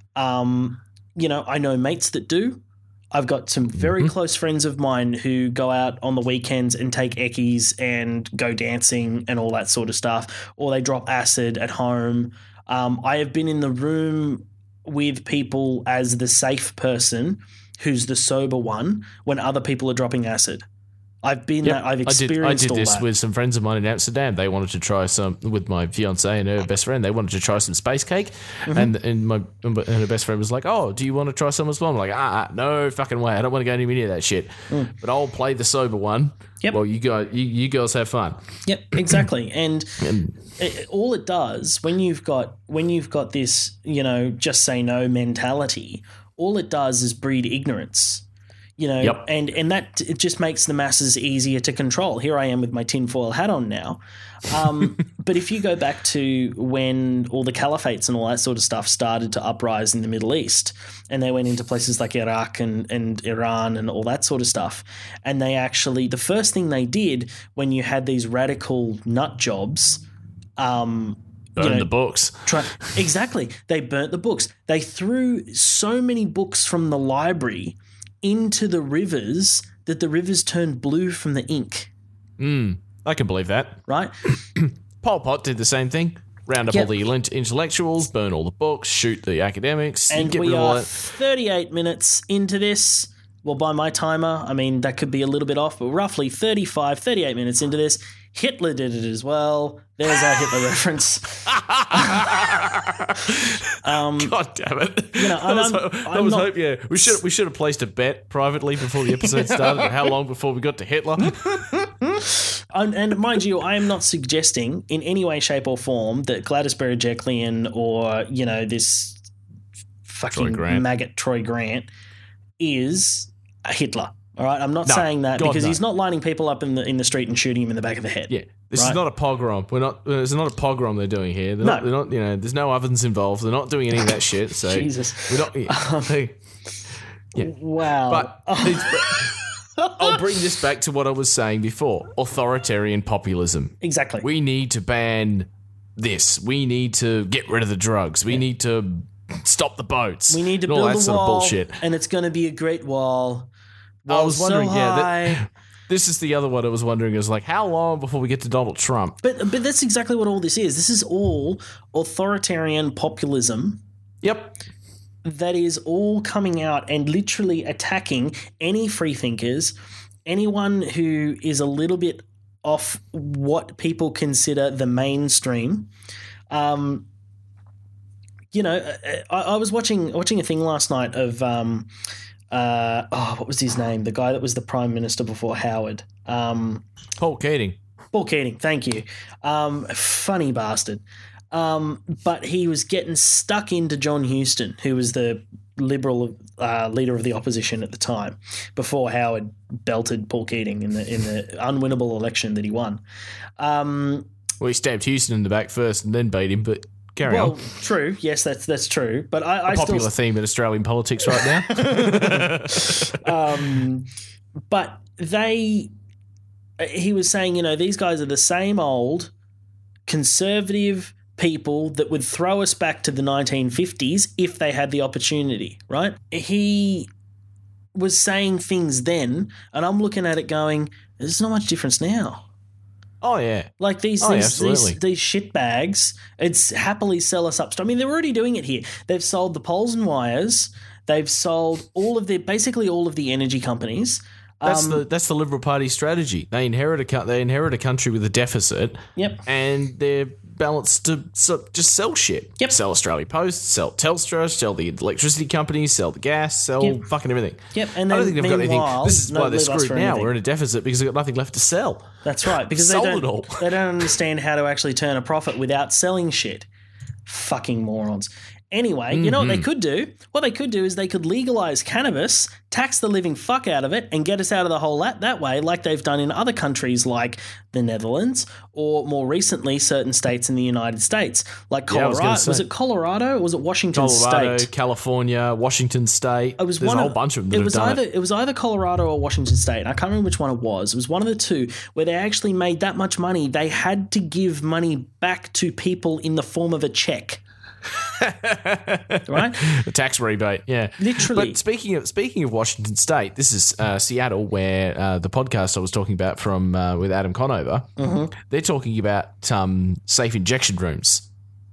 Um, you know, I know mates that do. I've got some very Mm-hmm. close friends of mine who go out on the weekends and take eckies and go dancing and all that sort of stuff, or they drop acid at home. Um, I have been in the room with people as the safe person who's the sober one when other people are dropping acid. I've been Yep. that. I've I did, experienced I did all this that. with some friends of mine in Amsterdam. They wanted to try some with my fiance and her best friend. They wanted to try some space cake, Mm-hmm. and and my and her best friend was like, "Oh, do you want to try some as well?" I'm like, "Ah, no fucking way! I don't want to go anywhere near that shit." But I'll play the sober one. Mm. Yep. Well, you guys, you, you girls have fun. Yep, exactly. And And it, all it does when you've got when you've got this, you know, just say no mentality, all it does is breed ignorance. You know, Yep. and and that it just makes the masses easier to control. Here I am with my tinfoil hat on now. Um, but if you go back to when all the caliphates and all that sort of stuff started to uprise in the Middle East, and they went into places like Iraq and, and Iran and all that sort of stuff, and they actually, the first thing they did when you had these radical nut jobs, um, burn you know, the books. Try, exactly. They burnt the books. They threw so many books from the library into the rivers that the rivers turned blue from the ink, Mm, I can believe that. right? Pol Pot did the same thing. Round up Yep. all the elite intellectuals, burn all the books, shoot the academics, And get we rid of all are that. thirty-eight minutes into this. Well, by my timer, I mean, that could be a little bit off, but roughly thirty-five, thirty-eight minutes into this, Hitler did it as well. There's our Hitler reference. um, God damn it! You know, that and was, I'm- that I'm was not- hope. Yeah, we should we should have placed a bet privately before the episode started. on How long before we got to Hitler? And, and mind you, I am not suggesting in any way, shape, or form that Gladys Berejiklian or, you know, this fucking Grant. maggot Troy Grant is a Hitler. All right, I'm not No, saying that God, because no. he's not lining people up in the in the street and shooting him in the back of the head. Yeah, this Right. is not a pogrom. We're not. It's not a pogrom they're doing here. They're No. not. They're not. You know, there's no ovens involved. They're not doing any of that shit. So Jesus. we're not. Yeah, they- yeah. Wow. But it's- I'll bring this back to what I was saying before: authoritarian populism. exactly. We need to ban this. We need to get rid of the drugs. We need to stop the boats. We need to and all build that a sort wall, of bullshit. and it's going to be a great wall. I was Walls wondering, so yeah, high. that, this is the other one I was wondering is like, how long before we get to Donald Trump? But but that's exactly what all this is. This is all authoritarian populism Yep. that is all coming out and literally attacking any freethinkers, anyone who is a little bit off what people consider the mainstream. Um, you know, I, I was watching watching a thing last night of um, uh, oh, what was his name? The guy that was the prime minister before Howard. Um, Paul Keating. Paul Keating, thank you. Um, funny bastard. Um, but he was getting stuck into John Huston, who was the Liberal uh, leader of the opposition at the time, before Howard belted Paul Keating in the in the unwinnable election that he won. Um, Well, he stabbed Houston in the back first and then beat him, but carry well, on. true, yes, that's that's true. But I, I Popular still, theme in Australian politics right now. um, but they, he was saying, you know, these guys are the same old conservative people that would throw us back to the nineteen fifties if they had the opportunity, right? He was saying things then, and I'm looking at it going, there's not much difference now. Oh, yeah. Like these Oh, yeah, these, absolutely. these these shit bags, it's happily sell us up. I mean, they're already doing it here. They've sold the poles and wires. They've sold all of their basically all of the energy companies. That's Um, the that's the Liberal Party strategy. They inherit a co- they inherit a country with a deficit. Yep. And they're balanced to so, just sell shit. Yep. Sell Australia Post, sell Telstra, sell the electricity companies, sell the gas, sell Yep. fucking everything. Yep, and I don't then think they've got anything. meanwhile, This is no why they're leave us screwed for now. anything. We're in a deficit because they've got nothing left to sell. That's right, because they Sold don't it all. they don't understand how to actually turn a profit without selling shit. Fucking morons. Anyway, you know what they could do? What they could do is they could legalize cannabis, tax the living fuck out of it, and get us out of the hole that, that way, like they've done in other countries like the Netherlands, or more recently, certain states in the United States, like Yeah, I was Colorado. gonna say. Was it Colorado or was it Washington Colorado, State? California, Washington State. It was There's one a whole of, bunch of them that it have was done either it. it was either Colorado or Washington State. I can't remember which one it was. It was one of the two where they actually made that much money. They had to give money back to people in the form of a check. Right? The tax rebate, yeah, Literally. But speaking of speaking of Washington State, this is uh, Seattle, where uh, the podcast I was talking about from uh, with Adam Conover. Mm-hmm. They're talking about um, safe injection rooms.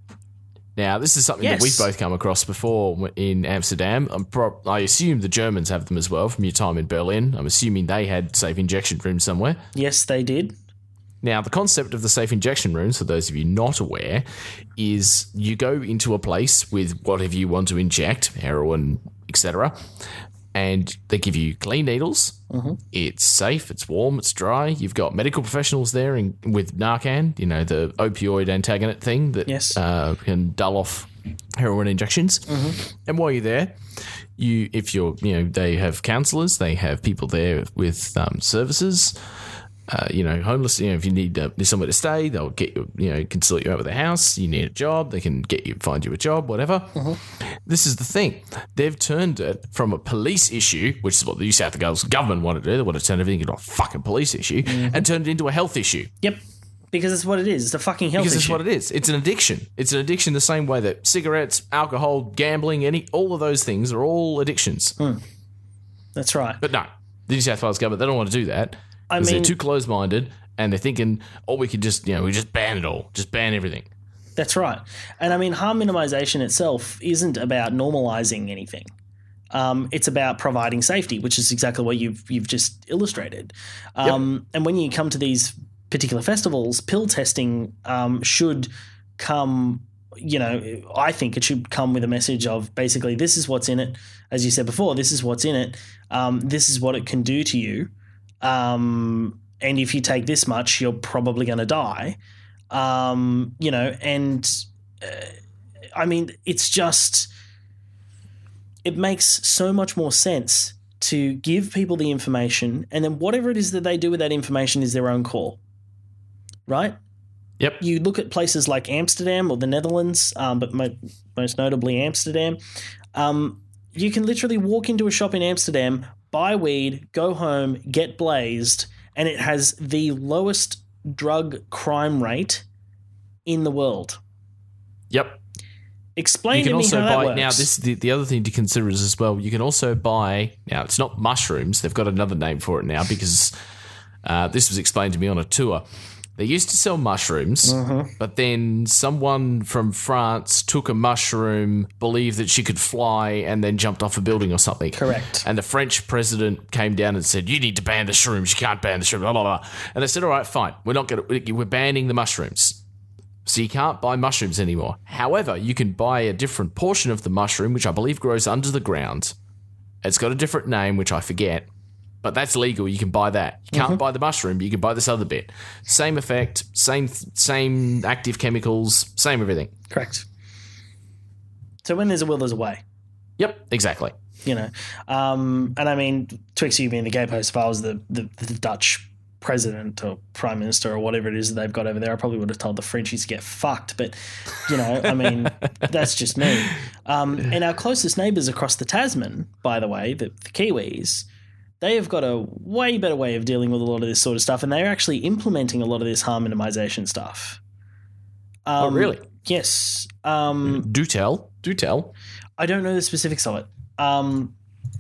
Now, this is something Yes. that we've both come across before in Amsterdam. I'm pro- I assume the Germans have them as well from your time in Berlin. I'm assuming they had safe injection rooms somewhere. Yes, they did. Now, the concept of the safe injection rooms, for those of you not aware, is you go into a place with whatever you want to inject, heroin, et cetera, and they give you clean needles. Mm-hmm. It's safe, it's warm, it's dry. You've got medical professionals there in, with Narcan, you know, the opioid antagonist thing that Yes. uh, can dull off heroin injections. Mm-hmm. And while you're there, you if you're, you know, they have counsellors, they have people there with um, services. Uh, you know, homeless, you know, if you need uh, somewhere to stay, they'll get you, you know, can sort you out with a house. You need a job, they can get you, find you a job, whatever. Mm-hmm. This is the thing. They've turned it from a police issue, which is what the New South Wales government wanted to do. They want to turn everything into a fucking police issue Mm-hmm. and turn it into a health issue. Yep. Because it's what it is. It's a fucking health Because issue. it's what it is. It's an addiction. It's an addiction the same way that cigarettes, alcohol, gambling, any all of those things are all addictions. That's right. But no, the New South Wales government, they don't want to do that. I Because mean, they're too close-minded, and they're thinking, oh, we could just, you know, we just ban it all, just ban everything. that's right. And I mean, harm minimization itself isn't about normalizing anything. Um, it's about providing safety, which is exactly what you've you've just illustrated. Um, And when you come to these particular festivals, pill testing um, should come. You know, I think it should come with a message of basically this is what's in it. As you said before, this is what's in it. Um, this is what it can do to you. Um, and if you take this much, you're probably going to die. Um, you know, and uh, I mean, it's just it makes so much more sense to give people the information, and then whatever it is that they do with that information is their own call, right? Yep. You look at places like Amsterdam or the Netherlands, um, but mo- most notably Amsterdam. Um, you can literally walk into a shop in Amsterdam, buy weed, go home, get blazed, and it has the lowest drug crime rate in the world. Yep. Explain you can to me also how buy, that works. Now, this the, the other thing to consider is as well, you can also buy, now it's not mushrooms, they've got another name for it now because uh, this was explained to me on a tour. They used to sell mushrooms, Mm-hmm. but then someone from France took a mushroom, believed that she could fly, and then jumped off a building or something. Correct. And the French president came down and said, "You need to ban the shrooms. You can't ban the shrooms." Blah, blah, blah. And they said, "All right, fine. We're not going to. We're banning the mushrooms, so you can't buy mushrooms anymore. However, you can buy a different portion of the mushroom, which I believe grows under the ground. It's got a different name, which I forget." But that's legal. You can buy that. You can't Mm-hmm. buy the mushroom, but you can buy this other bit. Same effect, same same active chemicals, same everything. Correct. So when there's a will, there's a way. Yep, exactly. You know, um, and I mean, Twixie being the gay post, if I was the, the, the Dutch president or prime minister or whatever it is that they've got over there, I probably would have told the Frenchies to get fucked. But, you know, I mean, that's just me. Um, and our closest neighbours across the Tasman, by the way, the, the Kiwis, they have got a way better way of dealing with a lot of this sort of stuff, and they're actually implementing a lot of this harm minimization stuff. Um, Oh, really? Yes. Um, Do tell. Do tell. I don't know the specifics of it. Um,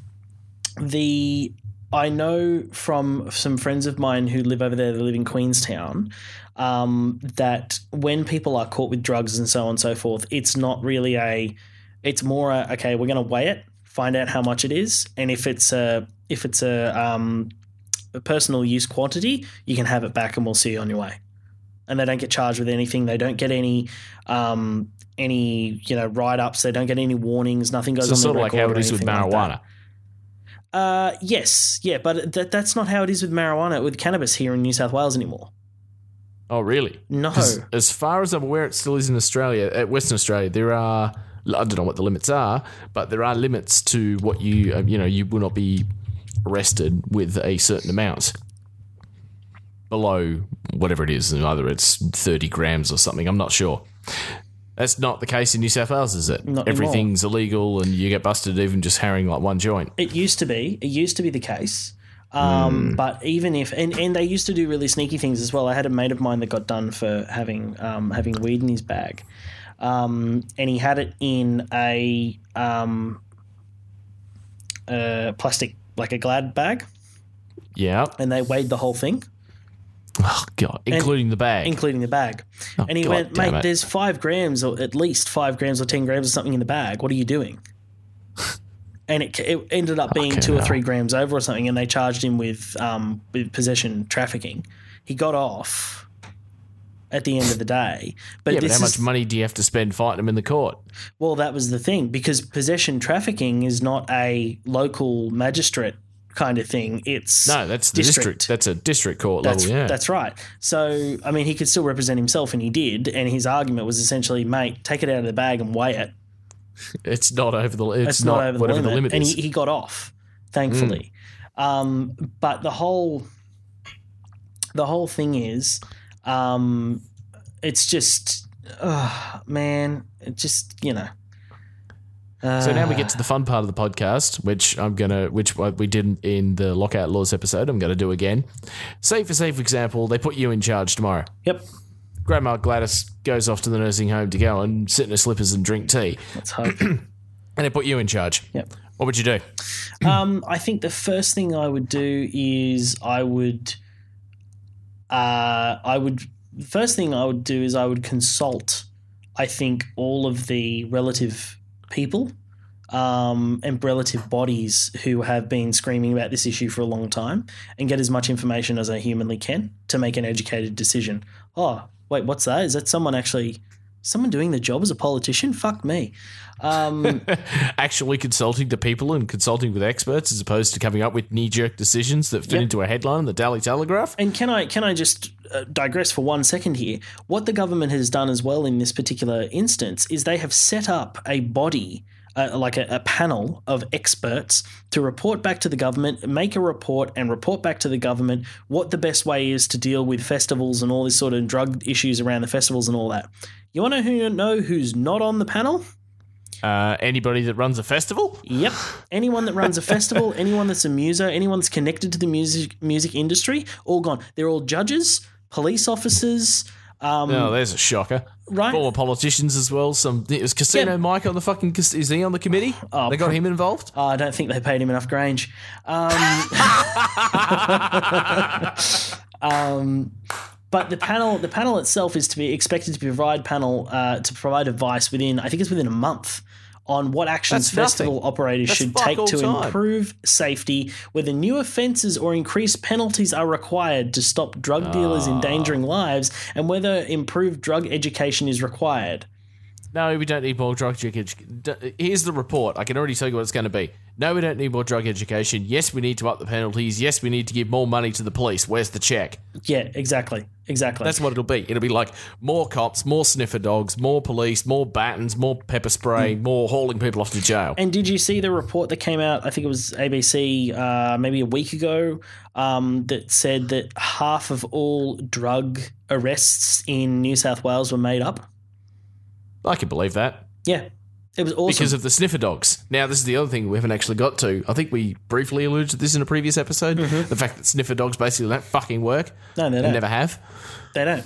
the I know from some friends of mine who live over there that live in Queenstown um, that when people are caught with drugs and so on and so forth, it's not really a – it's more a, okay, we're going to weigh it, find out how much it is, and if it's a if it's a, um, a personal use quantity, you can have it back and we'll see you on your way. And they don't get charged with anything. They don't get any um, any you know write-ups. They don't get any warnings. Nothing goes So on sort the of like record how or it is with anything like marijuana. that. Uh, yes, yeah, but that, that's not how it is with marijuana, with cannabis here in New South Wales anymore. Oh, really? No. 'Cause as far as I'm aware, it still is in Australia, at Western Australia. There are, I don't know what the limits are, but there are limits to what you, uh, you know, you will not be arrested with a certain amount below whatever it is. Either it's thirty grams or something. I'm not sure. That's not the case in New South Wales, is it? Not Everything's illegal and you get busted even just carrying like one joint. It used to be. It used to be the case. Um, Mm. But even if and, and they used to do really sneaky things as well. I had a mate of mine that got done for having um, having weed in his bag, um, and he had it in a um, uh, plastic like a Glad bag, Yeah. and they weighed the whole thing, Oh, God. Including the bag. including the bag. Oh, And he God went, damn mate, it. there's five grams or at least five grams or ten grams or something in the bag. What are you doing? And it, it ended up being Okay, two or no. three grams over or something, and they charged him with um, with possession trafficking. He got off at the end of the day. But yeah, but this how is, much money do you have to spend fighting them in the court? well, that was the thing, because possession trafficking is not a local magistrate kind of thing. It's No, that's the district. That's a district court That's, level, yeah. that's right. So, I mean, he could still represent himself, and he did. And his argument was essentially, mate, take it out of the bag and weigh it. It's not over the. It's, It's not, not, over the whatever limit. the limit and is. he, he got off, thankfully. Mm. Um, but the whole, the whole thing is, um, it's just, oh, man, it just you know. Uh, So now we get to the fun part of the podcast, which I'm gonna, which we did in the Lockout Laws episode. I'm gonna do again. Say for safe example, they put you in charge tomorrow. Yep. Grandma Gladys goes off to the nursing home to go and sit in her slippers and drink tea, Let's hope. and they put you in charge. Yep. What would you do? Um, I think the first thing I would do is I would, uh, I would, the first thing I would do is I would consult, I think, all of the relative people um, and relative bodies who have been screaming about this issue for a long time, and get as much information as I humanly can to make an educated decision. Oh, wait, what's that? Is that someone actually, someone doing the job as a politician? Fuck me. Um, Actually consulting the people and consulting with experts, as opposed to coming up with knee-jerk decisions that fit Yep. into a headline in the Daily Telegraph. And can I can I just uh, digress for one second here? What the government has done as well in this particular instance is they have set up a body uh, like a, a panel of experts to report back to the government, make a report and report back to the government what the best way is to deal with festivals and all this sort of drug issues around the festivals and all that. You want to who know who's not on the panel? Uh, anybody that runs a festival? Yep. Anyone that runs a festival, anyone that's a muso, anyone that's connected to the music music industry, all gone. They're all judges, police officers. Um, oh, there's a shocker. Right. Former politicians as well. Some it was Casino Yeah. Mike on the fucking. Is he on the committee? Oh, they got pro- him involved. Oh, I don't think they paid him enough Grange. Um, um, but the panel, the panel itself is to be expected to provide panel uh, to provide advice within. I think it's within a month on what actions That's nothing. festival operators That's should fuck take all to time. improve safety, whether new offences or increased penalties are required to stop drug dealers Ah. endangering lives, and whether improved drug education is required. No, we don't need more drug education. Here's the report. I can already tell you what it's going to be. No, we don't need more drug education. Yes, we need to up the penalties. Yes, we need to give more money to the police. Where's the check? Yeah, exactly, exactly. That's what it'll be. It'll be like more cops, more sniffer dogs, more police, more batons, more pepper spray, Hmm. more hauling people off to jail. And did you see the report that came out? I think it was A B C uh, maybe a week ago um, that said that half of all drug arrests in New South Wales were made up. I can believe that. Yeah, it was awesome. Because of the sniffer dogs. Now, this is the other thing we haven't actually got to. I think we briefly alluded to this in a previous episode. The fact that sniffer dogs basically don't fucking work. no, they They don't. never have. They don't.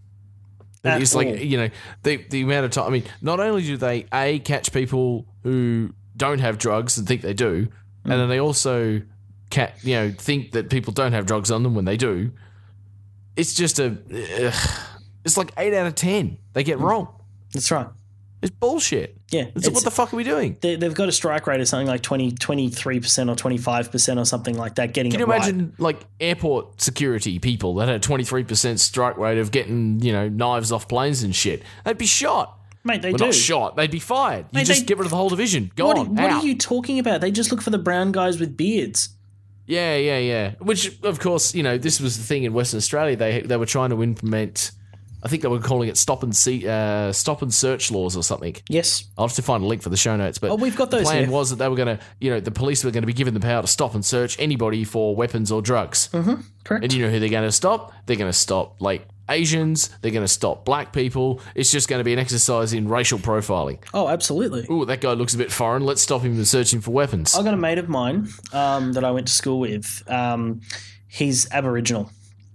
And it's At all. like, you know, the the amount of time. I mean, not only do they, A, catch people who don't have drugs and think they do, and then they also, ca- you know, think that people don't have drugs on them when they do. It's just a. Ugh, it's like eight out of ten. They get wrong. That's right. It's bullshit. Yeah, It's, it's- what the fuck are we doing? They, they've got a strike rate of something like twenty, twenty-three percent or twenty-five percent or something like that. Getting Can it you right. imagine, like, airport security people that had a twenty-three percent strike rate of getting, you know, knives off planes and shit? They'd be shot. Mate, they Well, do. not shot. They'd be fired. You Mate, just they- get rid of the whole division. Go What, on. what out. are you talking about? They just look for the brown guys with beards. Yeah, yeah, yeah. Which, of course, you know, this was the thing in Western Australia. They they were trying to implement. I think they were calling it stop and see, uh, stop and search laws or something. Yes. I'll have to find a link for the show notes. But Oh, we've got the those plan here. was that they were going to, you know, the police were going to be given the power to stop and search anybody for weapons or drugs. Mm-hmm. Correct. And you know who they're going to stop? They're going to stop like Asians. They're going to stop black people. It's just going to be an exercise in racial profiling. Oh, absolutely. Ooh, that guy looks a bit foreign. Let's stop him and search him for weapons. I got a mate of mine um, that I went to school with. Um, he's Aboriginal.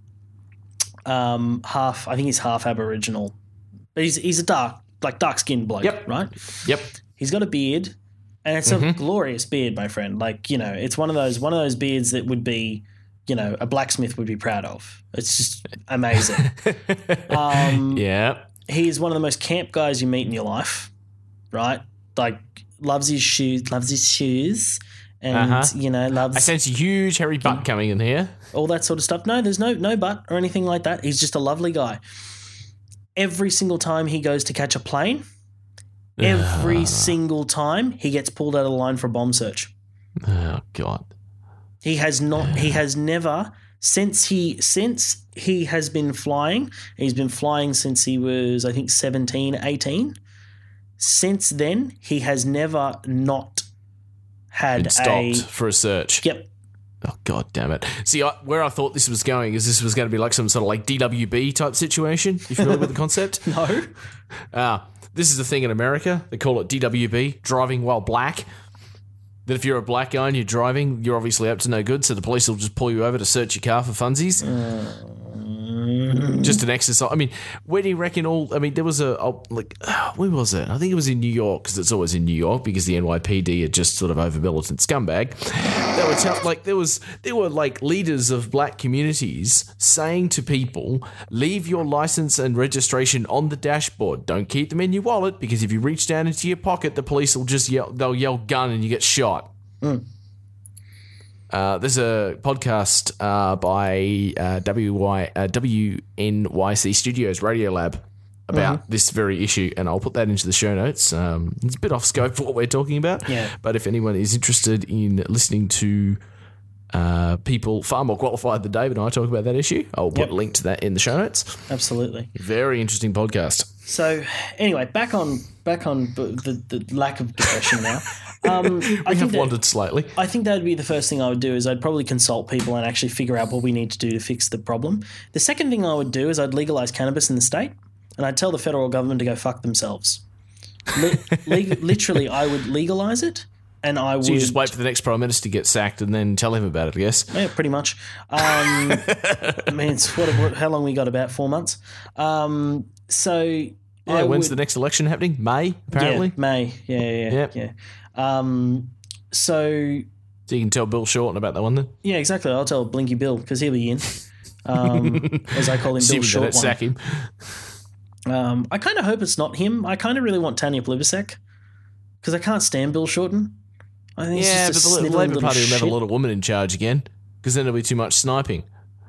Um, half, I think he's half Aboriginal, but he's he's a dark, like dark skinned bloke, Yep. right? Yep. He's got a beard, and it's a glorious beard, my friend. Like, you know, it's one of those one of those beards that would be, you know, a blacksmith would be proud of. It's just amazing. um, Yeah. He's one of the most camp guys you meet in your life, right? Like, loves his shoes, loves his shoes, and Uh-huh. you know, loves I sense a huge hairy butt coming in here. all that sort of stuff. No, there's no no butt or anything like that. He's just a lovely guy. Every single time he goes to catch a plane, every single time he gets pulled out of the line for a bomb search. Oh, God. He has not. He has never since he since he has been flying. He's been flying since he was, I think, seventeen, eighteen. Since then, he has never not had Been stopped a. for a search. Yep. Oh, God damn it. See, I, where I thought this was going is this was going to be like some sort of like D W B type situation. You familiar with the concept? No. Uh, this is a thing in America. They call it D W B, driving while black. That if you're a black guy and you're driving, you're obviously up to no good, so the police will just pull you over to search your car for funsies. Just an exercise. I mean, where do you reckon all... I mean, there was a... a like, where was it? I think it was in New York, because it's always in New York, because the N Y P D are just sort of over-militant scumbag. They were tell, like, there was... There were, like, leaders of black communities saying to people, leave your license and registration on the dashboard. Don't keep them in your wallet, because if you reach down into your pocket, the police will just yell... They'll yell gun and you get shot. Mm. Uh, there's a podcast uh, by uh, W Y, uh, W N Y C Studios Radio Lab about Mm-hmm. this very issue, and I'll put that into the show notes. Um, it's a bit off scope for what we're talking about, Yeah. but if anyone is interested in listening to uh, people far more qualified than Dave and I talk about that issue. I'll put Yep. a link to that in the show notes. Absolutely. Very interesting podcast. So anyway, back on back on b- the, the lack of depression now. Um, We I think have that, wandered slightly. I think that would be the first thing I would do is I'd probably consult people and actually figure out what we need to do to fix the problem. The second thing I would do is I'd legalize cannabis in the state, and I'd tell the federal government to go fuck themselves. Le- le- literally, I would legalize it, and I would So you just wait for the next prime minister to get sacked and then tell him about it, I guess. Yeah, pretty much. Um, I mean, it's what, what? How long we got? About four months. Um, so Yeah, I when's would, the next election happening? May, apparently. Yeah, May. Yeah, yeah, yeah. Yep. yeah. Um, so So you can tell Bill Shorten about that one then. yeah, exactly. I'll tell Blinky Bill because he'll be in. Um, as I call him, Bill Assuming they Short don't one. sack him. Um, I kind of hope it's not him. I kind of really want Tanya Plibersek because I can't stand Bill Shorten. I think Yeah, he's but just a the snivelling Labour little Party will have a shit. lot of women in charge again because then there'll be too much sniping.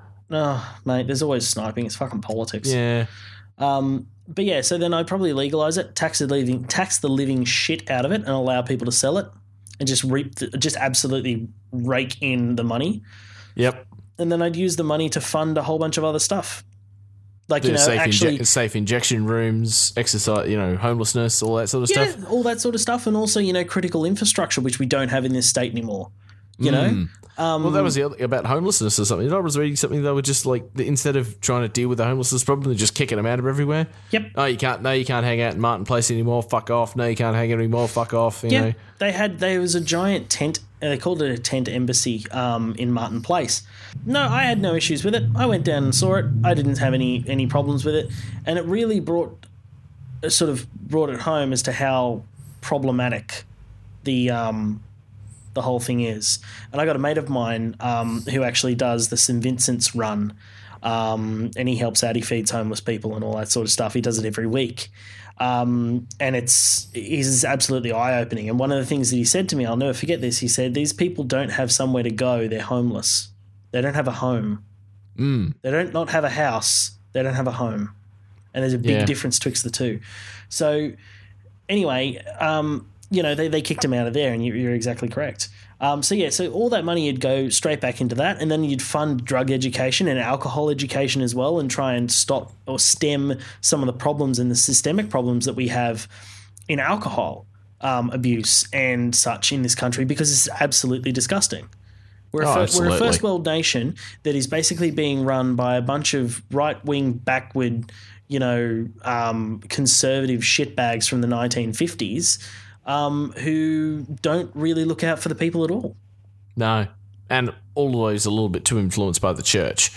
Oh, mate, there's always sniping. It's fucking politics. Yeah. Um, but yeah, so then I'd probably legalize it, tax the living, tax the living shit out of it, and allow people to sell it, and just reap, the, just absolutely rake in the money. Yep. And then I'd use the money to fund a whole bunch of other stuff, like Do you know, safe, actually, inje- safe injection rooms, exercise, you know, homelessness, all that sort of yeah, stuff. all that sort of stuff, and also you know, critical infrastructure, which we don't have in this state anymore. You know, Mm. um, Well, that was the other, about homelessness or something. I was reading something they were just like instead of trying to deal with the homelessness problem, they're just kicking them out of everywhere. Yep. Oh, you can't. No, you can't hang out in Martin Place anymore. Fuck off. No, you can't hang out anymore. Fuck off. You yeah, know. they had there was a giant tent. uh, They called it a tent embassy um, in Martin Place. No, I had no issues with it. I went down and saw it. I didn't have any any problems with it, and it really brought uh, sort of brought it home as to how problematic the um, the whole thing is. And I got a mate of mine um, who actually does the Saint Vincent's run, um, and he helps out. He feeds homeless people and all that sort of stuff. He does it every week. Um, and it's is absolutely eye-opening. And one of the things that he said to me, I'll never forget this, he said, these people don't have somewhere to go. They're homeless. They don't have a home. Mm. They don't not have a house. They don't have a home. And there's a big Yeah. difference twixt the two. So anyway, um, you know, they, they kicked him out of there, and you, you're exactly correct. Um, so yeah, so all that money would go straight back into that, and then you'd fund drug education and alcohol education as well, and try and stop or stem some of the problems and the systemic problems that we have in alcohol um, abuse and such in this country, because it's absolutely disgusting. We're a, Oh, fir- we're a absolutely. first world nation that is basically being run by a bunch of right wing, backward, you know, um, conservative shitbags from the nineteen fifties. Um, who don't really look out for the people at all. No, and all of those are a little bit too influenced by the church.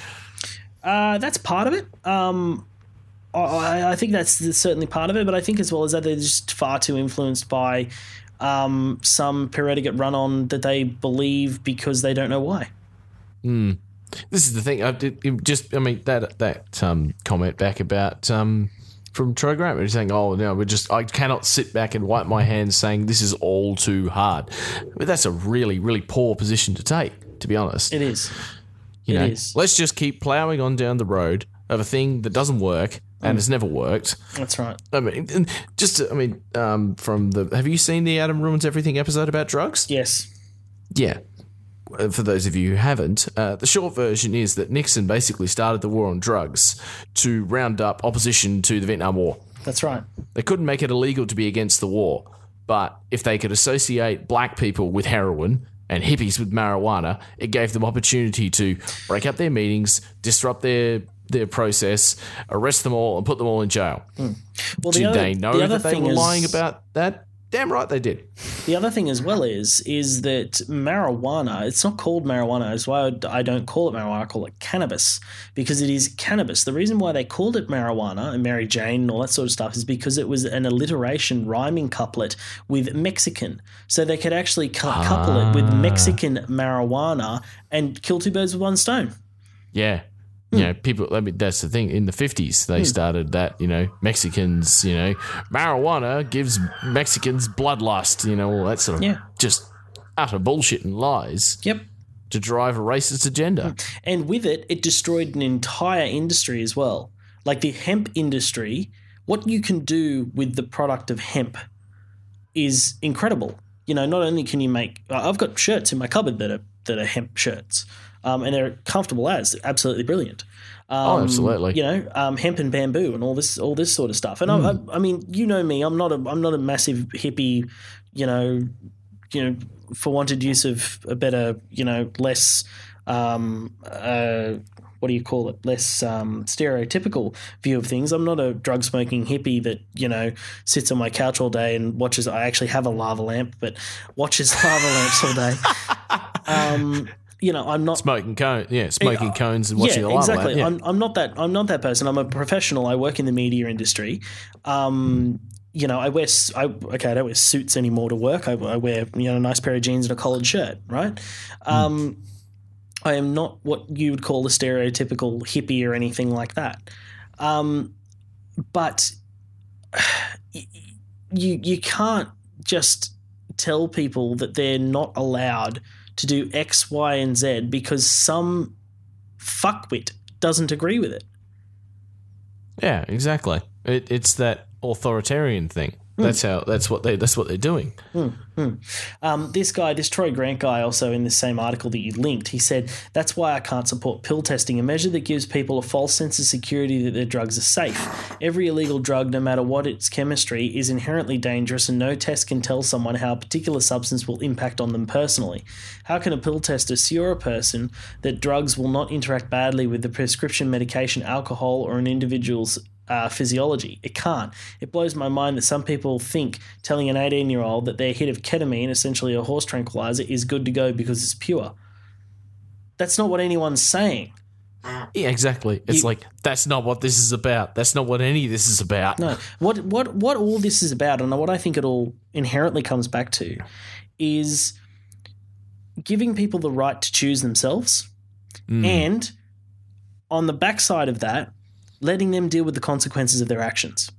Uh, that's part of it. Um, I, I think that's certainly part of it, but I think as well as that, they're just far too influenced by um, some periodic run on that they believe because they don't know why. Mm. This is the thing. I did it just. I mean that that um, comment back about. Um, From Troy Grant, he's saying, "Oh no, we're just. I cannot sit back and wipe my hands, saying this is all too hard." But that's a really, really poor position to take, to be honest. It is. You it know, is. let's just keep ploughing on down the road of a thing that doesn't work and has never worked. That's right. I mean, and just. I mean, um, from the. Have you seen the Adam Ruins Everything episode about drugs? Yes. Yeah. For those of you who haven't, uh, the short version is that Nixon basically started the war on drugs to round up opposition to the Vietnam War. That's right. They couldn't make it illegal to be against the war, but if they could associate black people with heroin and hippies with marijuana, it gave them opportunity to break up their meetings, disrupt their their process, arrest them all, and put them all in jail. Mm. Well, Did the other, they know the other that they thing were is, lying about that? Damn right they did. The other thing as well is is that marijuana, it's not called marijuana. That's why I don't call it marijuana. I call it cannabis, because it is cannabis. The reason why they called it marijuana and Mary Jane and all that sort of stuff is because it was an alliteration rhyming couplet with Mexican. So they could actually cou- couple it with Mexican marijuana and kill two birds with one stone. Yeah. You know, people, I mean, that's the thing. In the fifties, they started that, you know, Mexicans, you know, marijuana gives Mexicans bloodlust, you know, all that sort of Yeah. just utter bullshit and lies Yep. to drive a racist agenda. And with it, it destroyed an entire industry as well. Like the hemp industry, what you can do with the product of hemp is incredible. You know, not only can you make – I've got shirts in my cupboard that are that are hemp shirts, um, and they're comfortable as, absolutely brilliant. Um, oh, absolutely. You know, um, hemp and bamboo and all this, all this sort of stuff. And Mm. I, I, I mean, you know me, I'm not a, I'm not a massive hippie, you know, you know, for wanted use of a better, you know, less, um, uh, what do you call it? Less um, stereotypical view of things. I'm not a drug smoking hippie that, you know, sits on my couch all day and watches. I actually have a lava lamp, but watches lava lamps all day. Um, you know, I'm not smoking cone, yeah, smoking cones and watching yeah, the lava exactly. lamp. Yeah. I'm, I'm not that. I'm not that person. I'm a professional. I work in the media industry. Um, you know, I wear. I, okay, I don't wear suits anymore to work. I, I wear you know a nice pair of jeans and a collared shirt. Right. Um, mm. I am not what you would call a stereotypical hippie or anything like that. Um, but you you can't just tell people that they're not allowed to do X, Y, and Z because some fuckwit doesn't agree with it. Yeah, exactly. It, it's that authoritarian thing. That's how. That's what they. That's what they're doing. Mm, mm. Um, this guy, this Troy Grant guy, also in the same article that you linked, he said that's why I can't support pill testing, a measure that gives people a false sense of security that their drugs are safe. Every illegal drug, no matter what its chemistry, is inherently dangerous, and no test can tell someone how a particular substance will impact on them personally. How can a pill test assure a person that drugs will not interact badly with the prescription medication, alcohol, or an individual's Uh, physiology? It can't. It blows my mind that some people think telling an eighteen-year-old that their hit of ketamine, essentially a horse tranquilizer, is good to go because it's pure. That's not what anyone's saying. Yeah, exactly. It's you, like, that's not what this is about. That's not what any of this is about. No. What, what, what all this is about, and what I think it all inherently comes back to, is giving people the right to choose themselves, mm. and on the backside of that, letting them deal with the consequences of their actions.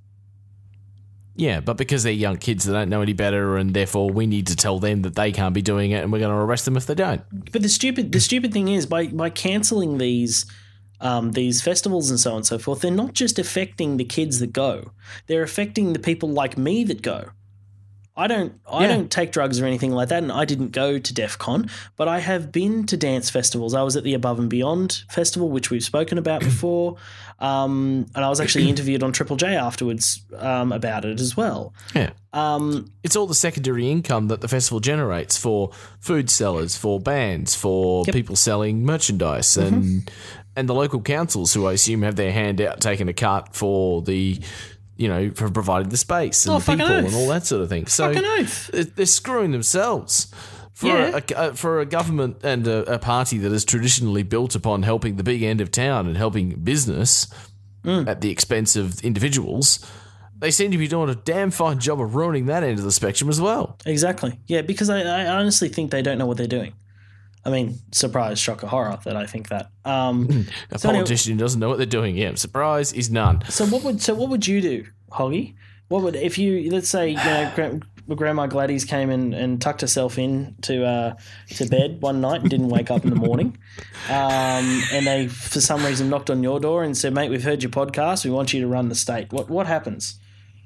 Yeah, but because they're young kids, they don't know any better, and therefore we need to tell them that they can't be doing it, and we're going to arrest them if they don't. But the stupid, the stupid thing is, by by cancelling these um, these festivals and so on and so forth, they're not just affecting the kids that go; they're affecting the people like me that go. I don't I yeah. don't take drugs or anything like that, and I didn't go to DEF CON, but I have been to dance festivals. I was at the Above and Beyond Festival, which we've spoken about before, um, and I was actually interviewed on Triple J afterwards um, about it as well. Yeah. Um, it's all the secondary income that the festival generates for food sellers, for bands, for yep. people selling merchandise, and mm-hmm. and the local councils who I assume have their hand out taking a cut for the... you know, for providing the space and oh, the people oath. and all that sort of thing. So they're screwing themselves. For, yeah. a, a, for a government and a, a party that is traditionally built upon helping the big end of town and helping business mm. at the expense of individuals, they seem to be doing a damn fine job of ruining that end of the spectrum as well. Exactly. Yeah, because I, I honestly think they don't know what they're doing. I mean, surprise, shocker, horror that I think that. Um, a so politician anyway, doesn't know what they're doing. Yeah, surprise is none. So what would so what would you do, Hoggy? What would if you let's say you know Gra- Grandma Gladys came in and tucked herself in to uh, to bed one night and didn't wake up in the morning, um, and they for some reason knocked on your door and said, "Mate, we've heard your podcast. We want you to run the state." What what happens?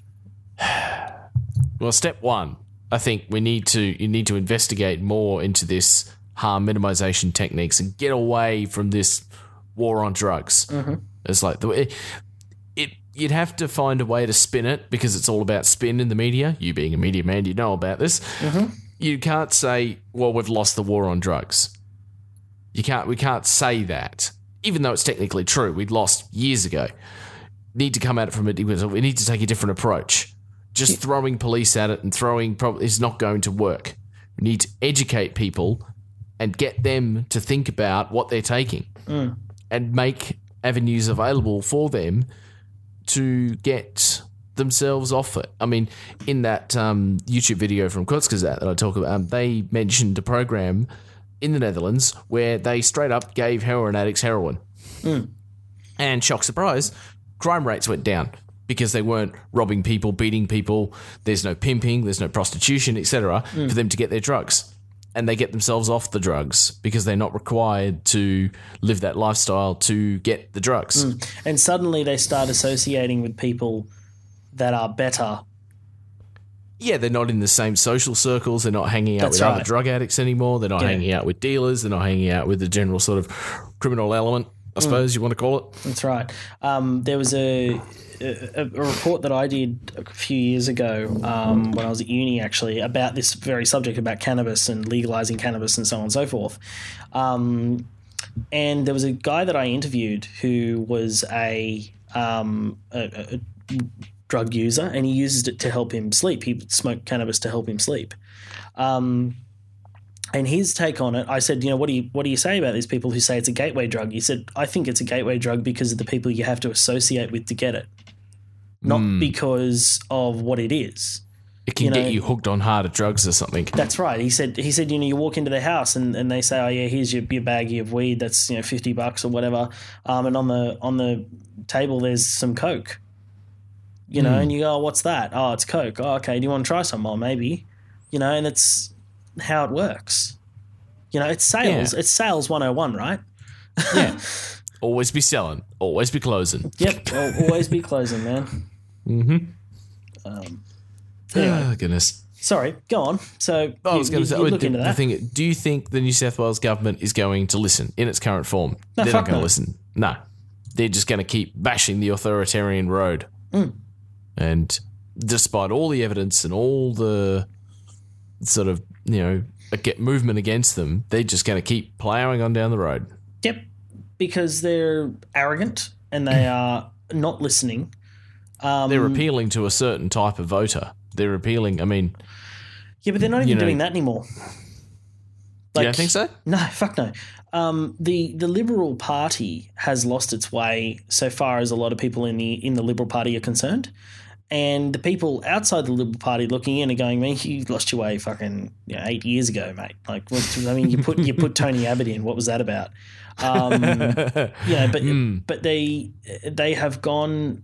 Well, step one, I think we need to you need to investigate more into this harm minimization techniques and get away from this war on drugs. Mm-hmm. It's like the it, it you'd have to find a way to spin it because it's all about spin in the media. You being a media man, you know about this. Mm-hmm. You can't say, "Well, we've lost the war on drugs." You can't. We can't say that, even though it's technically true. We'd lost years ago. Need to come at it from a. We need to take a different approach. Just yeah. throwing police at it and throwing probably is not going to work. We need to educate people and get them to think about what they're taking mm. and make avenues available for them to get themselves off it. I mean, in that um, YouTube video from Kurzgesagt that I talk about, um, they mentioned a program in the Netherlands where they straight up gave heroin addicts heroin. Mm. And shock surprise, crime rates went down because they weren't robbing people, beating people. There's no pimping, there's no prostitution, et cetera, mm. for them to get their drugs. And they get themselves off the drugs because they're not required to live that lifestyle to get the drugs. Mm. And suddenly they start associating with people that are better Yeah, they're not in the same social circles. They're not hanging out That's with right. other drug addicts anymore. They're not Yeah. hanging out with dealers. They're not hanging out with the general sort of criminal element, I suppose you want to call it. That's right. Um, there was a, a a report that I did a few years ago um, when I was at uni, actually, about this very subject, about cannabis and legalizing cannabis and so on and so forth. Um, and there was a guy that I interviewed who was a, um, a, a drug user, and he uses it to help him sleep. He smoked cannabis to help him sleep. Um, And his take on it, I said, you know, what do you what do you say about these people who say it's a gateway drug? He said, I think it's a gateway drug because of the people you have to associate with to get it, not Mm. because of what it is. It can You know- get you hooked on harder drugs or something. That's right. He said, he said, you know, you walk into their house and, and they say, oh yeah, here's your, your baggie of weed that's, you know, fifty bucks or whatever, um, and on the on the table there's some Coke, you know, and you go, oh, what's that? Oh, it's Coke. Oh, okay. Do you want to try some? Oh, maybe, you know, and it's how it works. You know, it's sales. Yeah. It's sales one oh one, right? Yeah. Always be selling. Always be closing. Yep. Al- always be closing, man. Mm-hmm. Um, anyway, Oh, goodness. sorry, go on. So I you, was going you- to say, you oh, look the, into the that. thing, do you think the New South Wales government is going to listen in its current form? No, They're fuck not going to no. listen. No. They're just going to keep bashing the authoritarian road. Mm. And despite all the evidence and all the sort of, you know, get movement against them, they're just going to keep ploughing on down the road. Yep, because they're arrogant and they are not listening. Um, They're appealing to a certain type of voter. They're appealing, I mean, yeah, but they're not even you know- doing that anymore. you don't think so? No, fuck no. Um, the the Liberal Party has lost its way so far as a lot of people in the in the Liberal Party are concerned, and the people outside the Liberal Party looking in are going, "Man, you lost your way fucking you know, eight years ago, mate." Like, what, I mean, you put you put Tony Abbott in. What was that about? Um, you know, but Mm. but they they have gone,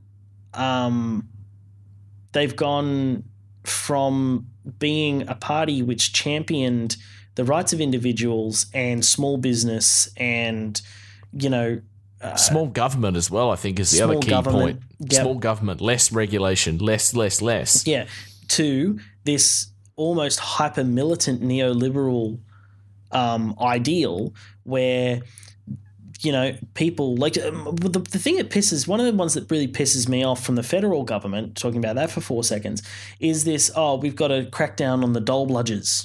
um, they've gone from being a party which championed the rights of individuals and small business and, you know, Small government as well, I think, is the other Small key government, point. yep. Small government, less regulation, less, less, less. yeah, to this almost hyper militant neoliberal um, ideal where, you know, people like um, the, the thing that pisses one of the ones that really pisses me off from the federal government, talking about that for four seconds, is this, oh, we've got to crack down on the dole bludgers.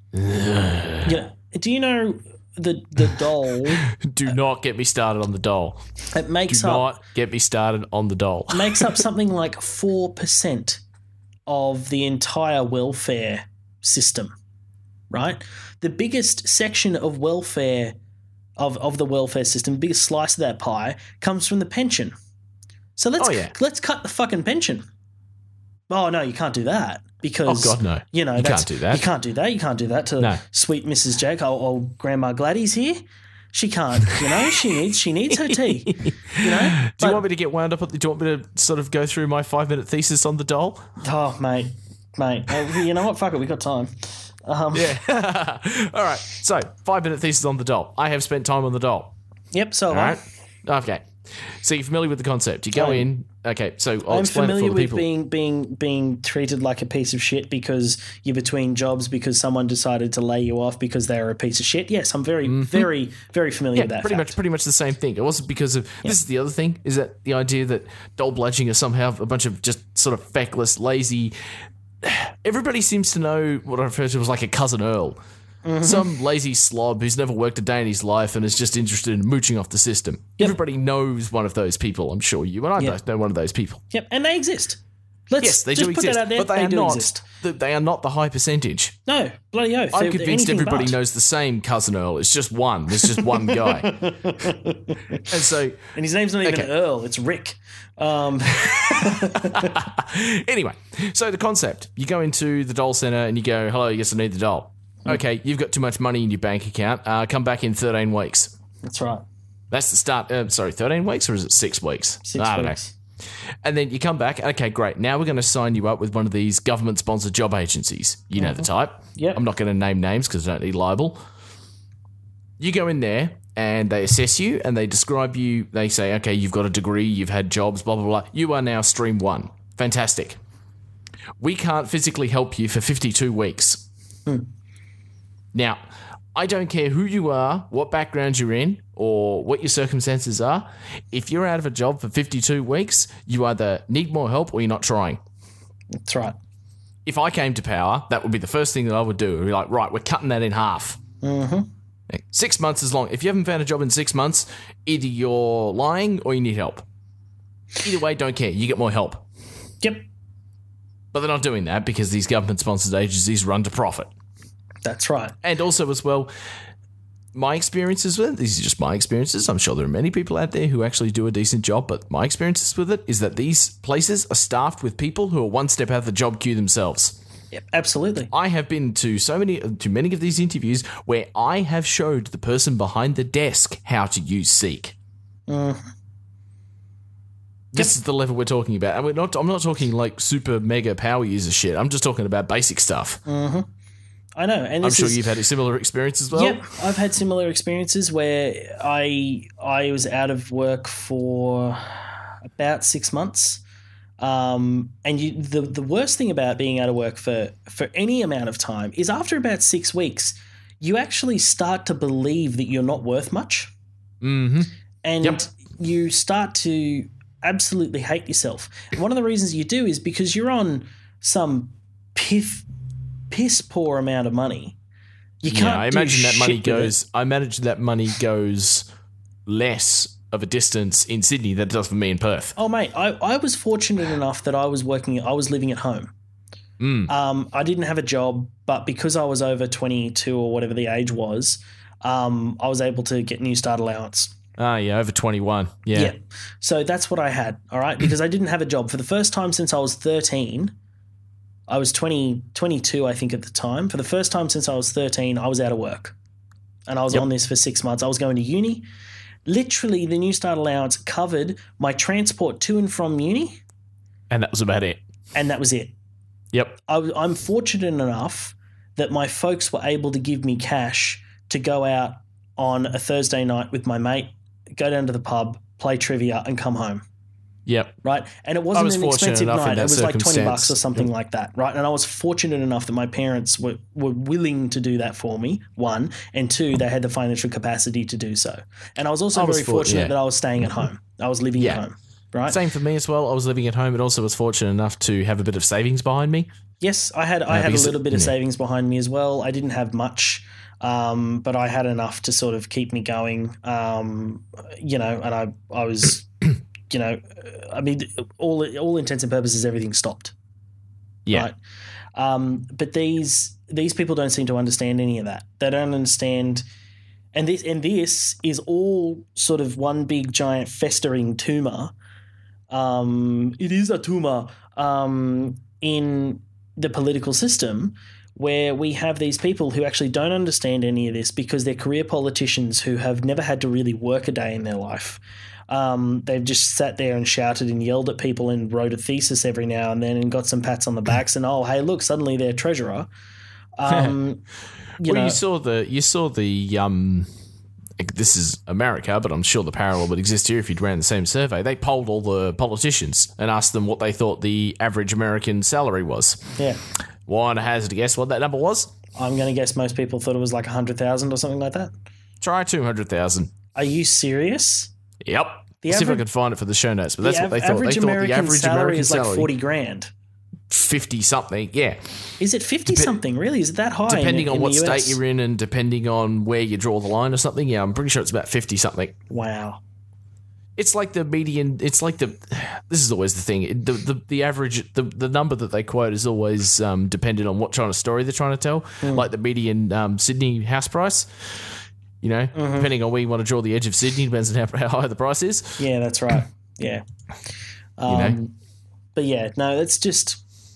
Yeah. You know, do you know the the dole? Do not get me started on the dole. It makes Do up not get me started on the dole. makes up something like four percent of the entire welfare system, right? The biggest section of welfare of, of the welfare system, biggest slice of that pie, comes from the pension. So let's Oh, yeah. let's cut the fucking pension. Oh no, you can't do that because Oh, God, no. You know You that's, can't do that. You can't do that. You can't do that to No. sweet Missus Jake. Oh, old Grandma Gladys here. She can't. You know, she needs she needs her tea. You know. Do you want me to get wound up? Do you want me to sort of go through my five minute thesis on the dole? Oh, mate, mate. Oh, you know what? Fuck it. We got time. Um, Yeah. All right. So, five minute thesis on the dole. I have spent time on the dole. Yep. So All am I. right. Okay. So you're familiar with the concept. You go I'm- in. Okay. So I'll I'm explain it for familiar the with people. being being being treated like a piece of shit because you're between jobs because someone decided to lay you off because they were a piece of shit. Yes, I'm very, very, very familiar Yeah, with that. pretty fact. much, pretty much the same thing. It wasn't because of this. Is the other thing is that the idea that dole bludging is somehow a bunch of just sort of feckless, lazy. Everybody seems to know what I refer to as like a cousin Earl, Mm-hmm. some lazy slob who's never worked a day in his life and is just interested in mooching off the system. Everybody knows one of those people. I'm sure you and I Yep. both know one of those people. Yep, and they exist. Let's Yes, they just do put exist, that out there. but they, they are do not. exist. th- They are not the high percentage. No, bloody oath. I'm They're- they're convinced anything everybody but. knows the same cousin Earl. It's just one. There's just one guy. And so, And his name's not even Okay. Earl. It's Rick. Um, anyway, so the concept: you go into the dole center and you go, "Hello, yes, I need the dole." Okay, you've got too much money in your bank account. Uh, come back in thirteen weeks. that's right. That's the start. Uh, sorry, thirteen weeks or is it six weeks? Six I don't weeks. know. And then you come back. Okay, great. Now we're going to sign you up with one of these government-sponsored job agencies. You know the type. Yep. I'm not going to name names because I don't need libel. You go in there and they assess you and they describe you. They say, okay, you've got a degree, you've had jobs, blah, blah, blah. You are now stream one. Fantastic. we can't physically help you for fifty-two weeks. Hmm. Now, I don't care who you are, what background you're in, or what your circumstances are. If you're out of a job for fifty-two weeks, you either need more help or you're not trying. That's right. If I came to power, that would be the first thing that I would do. We'd be like, right, we're cutting that in half. Mm-hmm. Six months is long. If you haven't found a job in six months, either you're lying or you need help. Either way, don't care. You get more help. Yep. But they're not doing that because these government-sponsored agencies run to profit. That's right. And also as well, my experiences with it, these are just my experiences. I'm sure there are many people out there who actually do a decent job, but my experiences with it is that these places are staffed with people who are one step out of the job queue themselves. Yep, absolutely. I have been to so many, to many of these interviews where I have showed the person behind the desk how to use Seek. Mm. This Yep. is the level we're talking about. And we're not, I'm not talking like super mega power user shit. I'm just talking about basic stuff. Mm-hmm. I know. And I'm this sure is, you've had a similar experience as well. Yep, I've had similar experiences where I I was out of work for about six months. Um, and you, the the worst thing about being out of work for, for any amount of time is after about six weeks, you actually start to believe that you're not worth much. Mm-hmm. And Yep. you start to absolutely hate yourself. And one of the reasons you do is because you're on some piff, piss poor amount of money. You can't Yeah, I do imagine that money shit with it. goes. I imagine that money goes less of a distance in Sydney than it does for me in Perth. Oh, mate, I, I was fortunate enough that I was working, I was living at home. Mm. Um, I didn't have a job, but because I was over twenty-two or whatever the age was, um, I was able to get New Start allowance. Ah, yeah, over twenty-one. Yeah. Yeah. So that's what I had, all right, because I didn't have a job. For the first time since I was thirteen, I was twenty, twenty-two, I think, at the time. For the first time since I was thirteen, I was out of work. And I was Yep. on this for six months. I was going to uni. Literally, the New Start allowance covered my transport to and from uni, And that was about it. and that was it. Yep. I, was- I'm fortunate enough that my folks were able to give me cash to go out on a Thursday night with my mate, go down to the pub, play trivia, and come home. Yep. Right. And it wasn't was an fortunate expensive enough in night. It that was like twenty bucks circumstance. or something like that. Right. And I was fortunate enough that my parents were, were willing to do that for me, one. And two, they had the financial capacity to do so. And I was also I was very for- fortunate yeah. that I was staying at home. I was living Yeah. at home. Right. Same for me as well. I was living at home, but also was fortunate enough to have a bit of savings behind me. Yes, I had I had a because- little bit of yeah. savings behind me as well. I didn't have much, um, but I had enough to sort of keep me going. Um, you know, and I I was, you know, I mean, all all intents and purposes, everything stopped. Yeah. Right? Um, but these these people don't seem to understand any of that. They don't understand, and this and this is all sort of one big giant festering tumor. Um, it is a tumor um, in the political system where we have these people who actually don't understand any of this because they're career politicians who have never had to really work a day in their life. Um, they've just sat there and shouted and yelled at people and wrote a thesis every now and then and got some pats on the backs and, oh, hey, look, suddenly they're treasurer. Um, you well, know, you saw the you saw the um. This is America, but I'm sure the parallel would exist here if you'd ran the same survey. They polled all the politicians and asked them what they thought the average American salary was. yeah. Want to hazard a guess what that number was? I'm going to guess most people thought it was like one hundred thousand or something like that. Try two hundred thousand. Are you serious? Yep. The See if I average- can find it for the show notes, but The that's what they av- thought. average They thought American the average salary American is like salary forty grand. fifty something. Yeah. Is it fifty something? Really? Is it that high? in- Depending on in what the U S? state you're in and depending on where you draw the line or something. Yeah, I'm pretty sure it's about fifty something. Wow. It's like the median. It's like the. This is always the thing. The the, the average. The, the number that they quote is always um, dependent on what kind of story they're trying to tell. Hmm. Like the median um, Sydney house price. You know, Mm-hmm. depending on where you want to draw the edge of Sydney, depends on how, how high the price is. Yeah, that's right. Yeah. Um, know? But yeah, no, it's just.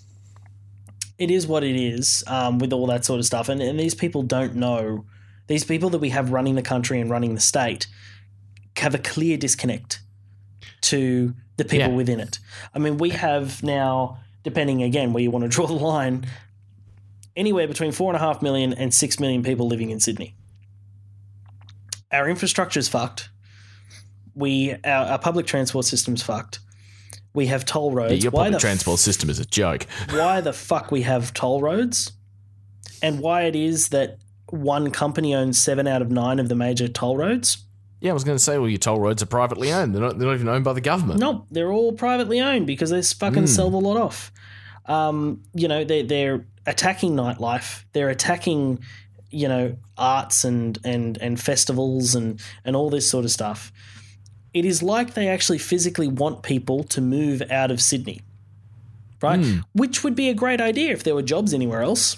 It is what it is um, with all that sort of stuff. And, and these people don't know. These people that we have running the country and running the state have a clear disconnect to the people Yeah. within it. I mean, we have now, depending again where you want to draw the line, anywhere between four and a half million and six million people living in Sydney. Our infrastructure is fucked. We our, our public transport system's fucked. We have toll roads. Yeah, your why public the transport f- system is a joke. Why the fuck we have toll roads, and why it is that one company owns seven out of nine of the major toll roads? Yeah, I was going to say, well, your toll roads are privately owned. They're not, they're not even owned by the government. No, they're all privately owned because they fucking mm. sell the lot off. Um, you know, they're, they're attacking nightlife. They're attacking, you know, arts and, and, and festivals and, and all this sort of stuff. It is like they actually physically want people to move out of Sydney, right? Mm. Which would be a great idea if there were jobs anywhere else.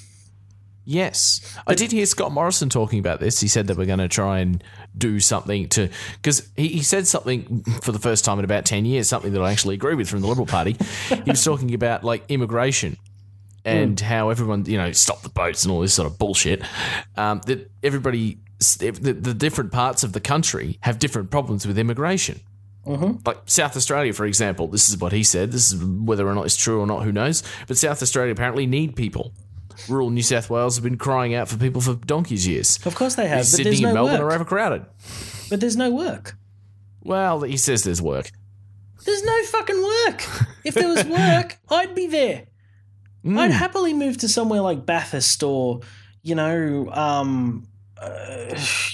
Yes. But I did hear Scott Morrison talking about this. He said that we're going to try and do something to – because he, he said something for the first time in about ten years, something that I actually agree with from the Liberal Party. He was talking about, like, immigration and mm. how everyone, you know, stop the boats and all this sort of bullshit, um, that everybody – The, the different parts of the country have different problems with immigration. Mm-hmm. Like South Australia, for example, this is what he said. This is whether or not it's true or not, who knows. But South Australia apparently need people. Rural New South Wales have been crying out for people for donkey's years. Of course they have. But Sydney there's no and Melbourne work. are overcrowded. But there's no work. Well, he says there's work. There's no fucking work. If there was work, I'd be there. Mm. I'd happily move to somewhere like Bathurst or, you know, um... Uh,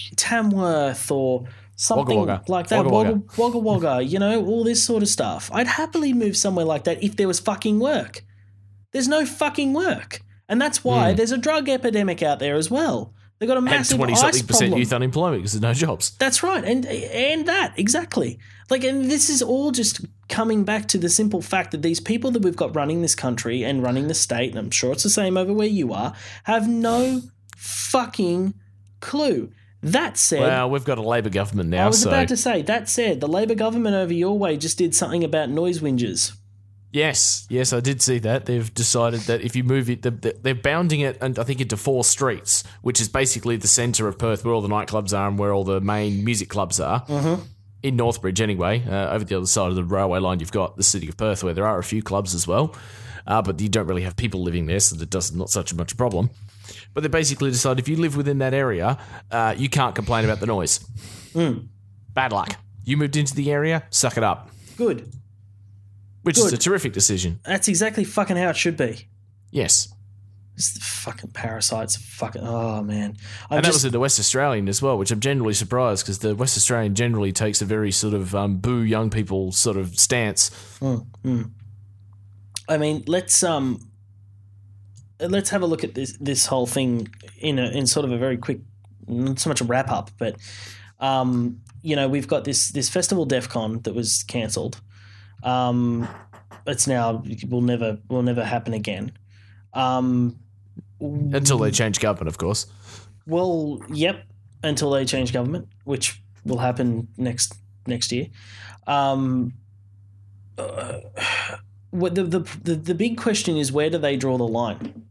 Tamworth or something Wagga Wagga. like that. Wagga Wagga, Wagga Wagga, you know, all this sort of stuff. I'd happily move somewhere like that if there was fucking work. There's no fucking work. And that's why mm. there's a drug epidemic out there as well. They've got a massive twenty ice something percent problem. youth unemployment because there's no jobs. That's right. And and that, exactly. Like, and this is all just coming back to the simple fact that these people that we've got running this country and running the state, and I'm sure it's the same over where you are, have no fucking clue. That said, well, we've got a Labor government now. I was so. about to say, that said, the Labor government over your way just did something about noise whinges. Yes, yes, I did see that. They've decided that if you move it, they're bounding it, and I think into four streets, which is basically the centre of Perth, where all the nightclubs are and where all the main music clubs are. Mm-hmm. In Northbridge, anyway. Uh, over the other side of the railway line, you've got the city of Perth, where there are a few clubs as well, uh, but you don't really have people living there, so that does not such a much problem. But they basically decide if you live within that area, uh, you can't complain about the noise. Mm. Bad luck. You moved into the area, suck it up. Good. Which Good. is a terrific decision. That's exactly fucking how it should be. Yes. It's the fucking parasites. Fucking, oh, man. I'm and that just, was in the West Australian as well, which I'm generally surprised because the West Australian generally takes a very sort of um, boo young people sort of stance. Mm, mm. I mean, let's... um. Let's have a look at this this whole thing in a, in sort of a very quick, not so much a wrap up, but um, you know, we've got this this festival DEFCON that was cancelled. Um, it's now will never will never happen again. Um, until they change government, of course. Well, yep, until they change government, which will happen next next year. Um, uh, what the, the the the big question is, where do they draw the line?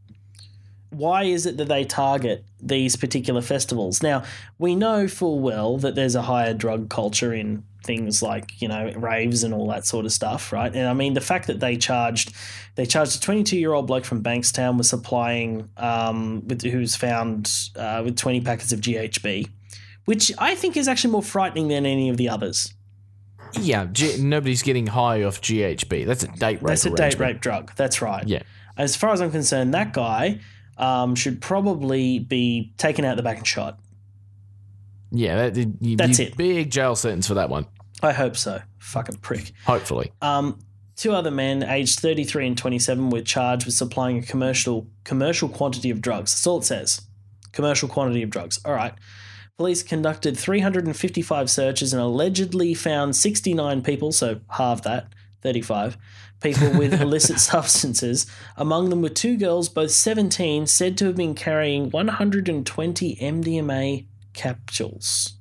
Why is it that they target these particular festivals? Now, we know full well that there's a higher drug culture in things like, you know, raves and all that sort of stuff, right? And I mean, the fact that they charged, they charged a twenty-two-year-old bloke from Bankstown was supplying, um, with, who's found uh, with twenty packets of G H B, which I think is actually more frightening than any of the others. Yeah, G- nobody's getting high off G H B. That's a date rape. That's a date rape drug. That's right. Yeah. As far as I'm concerned, that guy um, should probably be taken out the back and shot. Yeah, that, you, that's you, it. Big jail sentence for that one. I hope so. Fucking prick. Hopefully. Um, two other men, aged thirty-three and twenty-seven, were charged with supplying a commercial commercial quantity of drugs. That's all it says. Commercial quantity of drugs. All right. Police conducted three hundred fifty-five searches and allegedly found sixty-nine people, so half that, thirty-five, people with illicit substances. Among them were two girls, both seventeen, said to have been carrying one hundred twenty M D M A capsules.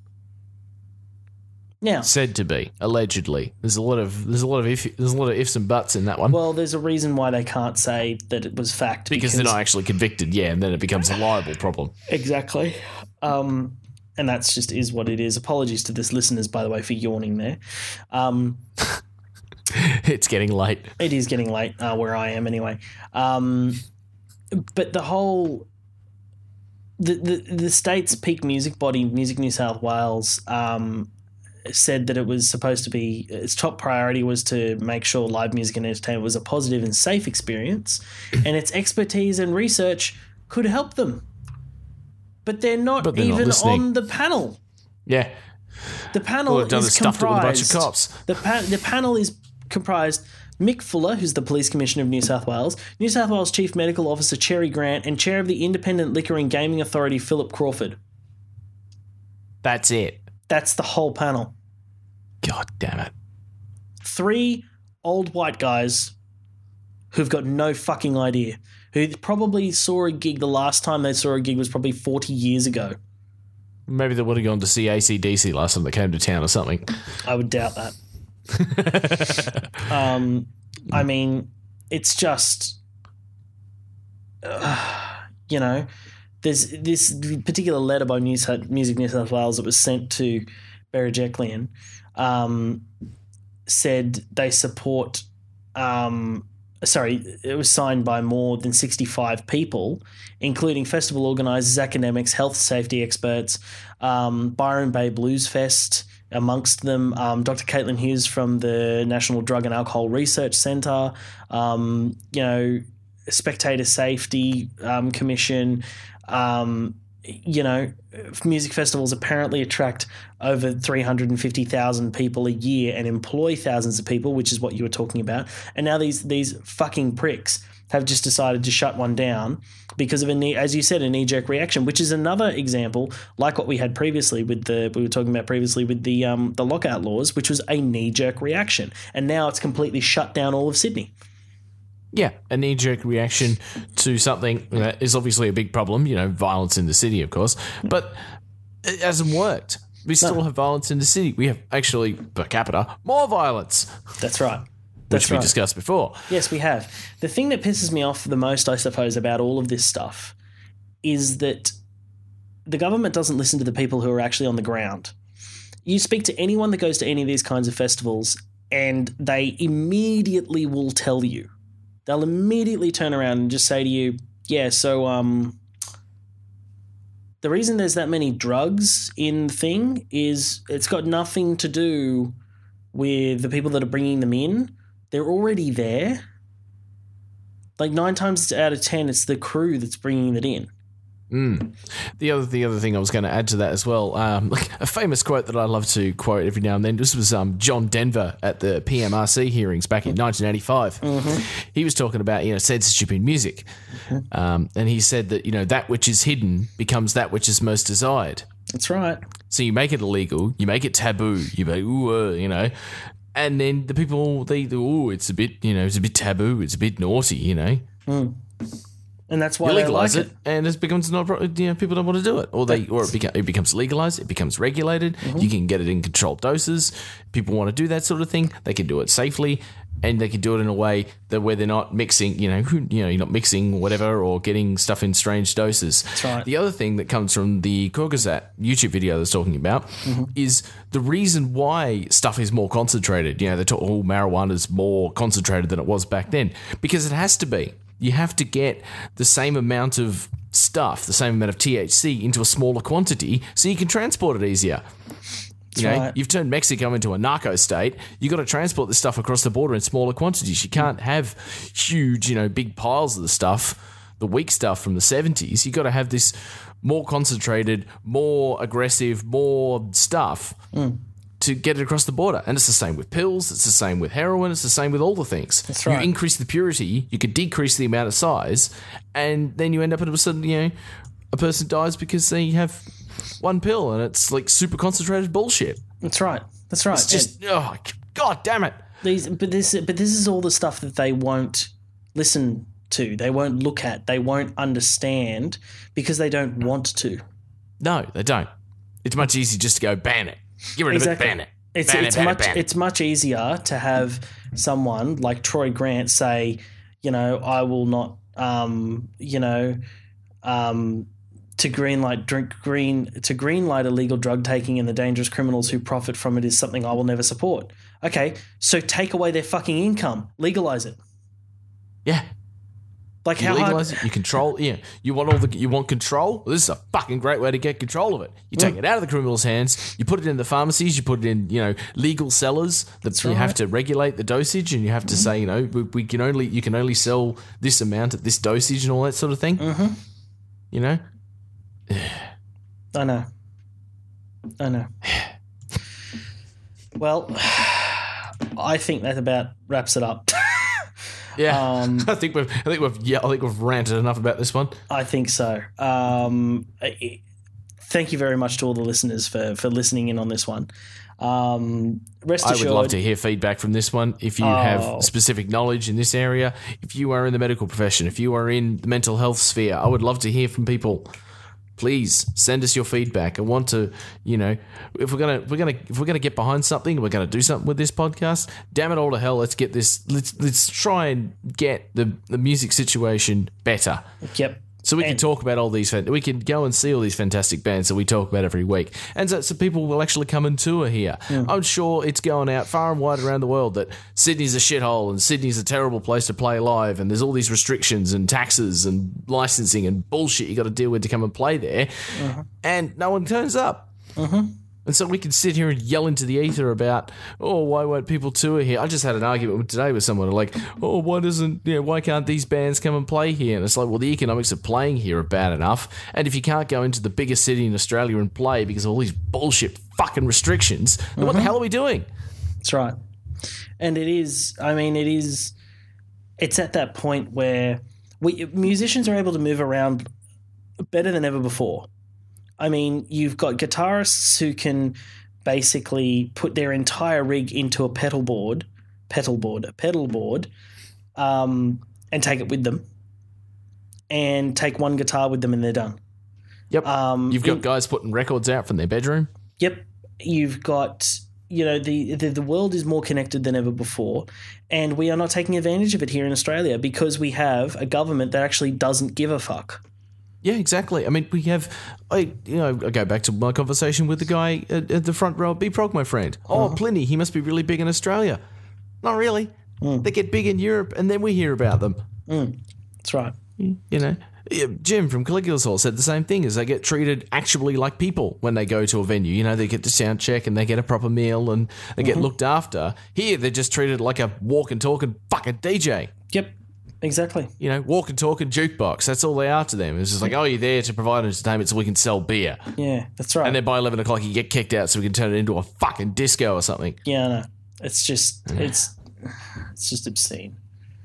Now, said to be, allegedly. There's a lot of there's a lot of if there's a lot of ifs and buts in that one. Well, there's a reason why they can't say that it was fact. Because, because they're not actually convicted, yeah, and then it becomes a liable problem. Exactly. Um, and that's just is what it is. Apologies to this listeners, by the way, for yawning there. Um, it's getting late. It is getting late, uh, where I am anyway. Um, but the whole... The, the, the state's peak music body, Music New South Wales, um, said that it was supposed to be its top priority was to make sure live music and entertainment was a positive and safe experience, and its expertise and research could help them. But they're not But they're not even listening. on the panel. Yeah. The panel Well, they've done is the stuff with a bunch of comprised. cops. The, pa- the panel is comprised Mick Fuller, who's the Police Commissioner of New South Wales, New South Wales Chief Medical Officer Cherry Grant, and Chair of the Independent Liquor and Gaming Authority Philip Crawford. That's it. That's the whole panel. God damn it. Three old white guys who've got no fucking idea, who probably saw a gig the last time they saw a gig was probably forty years ago. Maybe they would have gone to see A C D C last time they came to town or something. I would doubt that. um, I mean, it's just, uh, you know, there's this particular letter by New South, Music New South Wales that was sent to Berejiklian, um said they support, um, sorry, it was signed by more than sixty-five people, including festival organisers, academics, health safety experts, um, Byron Bay Blues Fest, amongst them, um, Doctor Caitlin Hughes from the National Drug and Alcohol Research Centre, um, you know, Spectator Safety um, Commission, um, you know, music festivals apparently attract over three hundred fifty thousand people a year and employ thousands of people, which is what you were talking about. And now these these fucking pricks have just decided to shut one down because of a knee, as you said, a knee-jerk reaction, which is another example, like what we had previously with the we were talking about previously with the um, the lockout laws, which was a knee-jerk reaction, and now it's completely shut down all of Sydney. Yeah, a knee-jerk reaction to something that is obviously a big problem, you know, violence in the city, of course, but it hasn't worked. We still No. have violence in the city. We have actually, per capita, more violence, That's right. That's which we right. discussed before. Yes, we have. The thing that pisses me off the most, I suppose, about all of this stuff is that the government doesn't listen to the people who are actually on the ground. You speak to anyone that goes to any of these kinds of festivals and they immediately will tell you. They'll immediately turn around and just say to you, yeah, so um, the reason there's that many drugs in the thing is it's got nothing to do with the people that are bringing them in. They're already there. Like nine times out of ten, it's the crew that's bringing it in. Mm. The other, the other thing I was going to add to that as well, um, like a famous quote that I love to quote every now and then. This was um, John Denver at the P M R C hearings back in nineteen eighty-five. Mm-hmm. He was talking about you know censorship in music, mm-hmm. um, and he said that you know that which is hidden becomes that which is most desired. That's right. So you make it illegal, you make it taboo, you make ooh, uh, you know. And then the people, they, oh, it's a bit, you know, it's a bit taboo, it's a bit naughty, you know. Mm. And that's why you they legalize like it, it. and it becomes not, you know, people don't want to do it, or they, or it, beca- it becomes legalized, it becomes regulated. Mm-hmm. You can get it in controlled doses. People want to do that sort of thing. They can do it safely, and they can do it in a way that where they're not mixing, you know, you know, you're not mixing whatever or getting stuff in strange doses. That's right. The other thing that comes from the Kyrgyzstan YouTube video that's talking about mm-hmm. is the reason why stuff is more concentrated. You know, they talk, oh, marijuana is more concentrated than it was back then because it has to be. You have to get the same amount of stuff, the same amount of T H C into a smaller quantity so you can transport it easier. You know, right. You've turned Mexico into a narco state. You've got to transport this stuff across the border in smaller quantities. You can't have huge, you know, big piles of the stuff, the weak stuff from the seventies. You've got to have this more concentrated, more aggressive, more stuff mm. to get it across the border. And it's the same with pills. It's the same with heroin. It's the same with all the things. That's right. You increase the purity, you could decrease the amount of size, and then you end up at a sudden, you know, a person dies because they have one pill and it's like super concentrated bullshit. That's right. That's right. It's just, and oh, God damn it. These, but this, but this is all the stuff that they won't listen to. They won't look at. They won't understand because they don't want to. No, they don't. It's much easier just to go ban it. Get rid exactly. of it, ban it. It's, ban it's it, ban much it, ban it. it's much easier to have someone like Troy Grant say, you know, I will not, um, you know, um, to greenlight drink green to greenlight illegal drug taking and the dangerous criminals who profit from it is something I will never support. Okay, so take away their fucking income, legalize it. Yeah. Like You how legalize hard? it, you control. Yeah, you want all the you want control. Well, this is a fucking great way to get control of it. You take Mm. it out of the criminals' hands. You put it in the pharmacies. You put it in you know legal sellers. That you right. have to regulate the dosage, and you have to say you know we, we can only you can only sell this amount at this dosage and all that sort of thing. Mm-hmm. You know. I know. I know. Well, I think that about wraps it up. Yeah, Um, I think we've I think we've yeah I think we've ranted enough about this one. I think so. Um, I- thank you very much to all the listeners for for listening in on this one. Um, rest I assured, would love to hear feedback from this one. If you Oh. have specific knowledge in this area, if you are in the medical profession, if you are in the mental health sphere, I would love to hear from people. Please send us your feedback. I want to, you know, if we're gonna, if we're gonna, if we're gonna get behind something, we're gonna do something with this podcast. Damn it all to hell! Let's get this. Let's let's try and get the the music situation better. Yep. So we can And- talk about all these. fan- We can go and see all these fantastic bands that we talk about every week, and so, so people will actually come and tour here. I'm sure it's going out far and wide around the world that Sydney's a shithole and Sydney's a terrible place to play live, and there's all these restrictions and taxes and licensing and bullshit you got to deal with to come and play there, and no one turns up. And so we can sit here and yell into the ether about, oh, why won't people tour here? I just had an argument today with someone like, oh, why doesn't, you know, why can't these bands come and play here? And it's like, well, the economics of playing here are bad enough. And if you can't go into the biggest city in Australia and play because of all these bullshit fucking restrictions, then what the hell are we doing? That's right. And it is, I mean, it is, it's at that point where we musicians are able to move around better than ever before. I mean, you've got guitarists who can basically put their entire rig into a pedal board, pedal board, a pedal board, um, and take it with them, and take one guitar with them, and they're done. Yep. Um, You've got in- guys putting records out from their bedroom. Yep, you've got, you know, the, the the world is more connected than ever before, and we are not taking advantage of it here in Australia because we have a government that actually doesn't give a fuck. Yeah, exactly. I mean, we have, I you know, I go back to my conversation with the guy at, at the front row, B-Prog, my friend. Oh, Pliny, he must be really big in Australia. Not really. They get big in Europe, and then we hear about them. That's right. You know, Yeah, Jim from Caligula's Hall said the same thing, is they get treated actually like people when they go to a venue. You know, they get to sound check and they get a proper meal and they get looked after. Here, they're just treated like a walk and talking fucking D J. Yep, exactly. You know, walk and talk and jukebox. That's all they are to them. It's just like, oh, you're there to provide entertainment so we can sell beer. Yeah, that's right. And then by eleven o'clock, you get kicked out so we can turn it into a fucking disco or something. Yeah, I know. It's just it's it's just obscene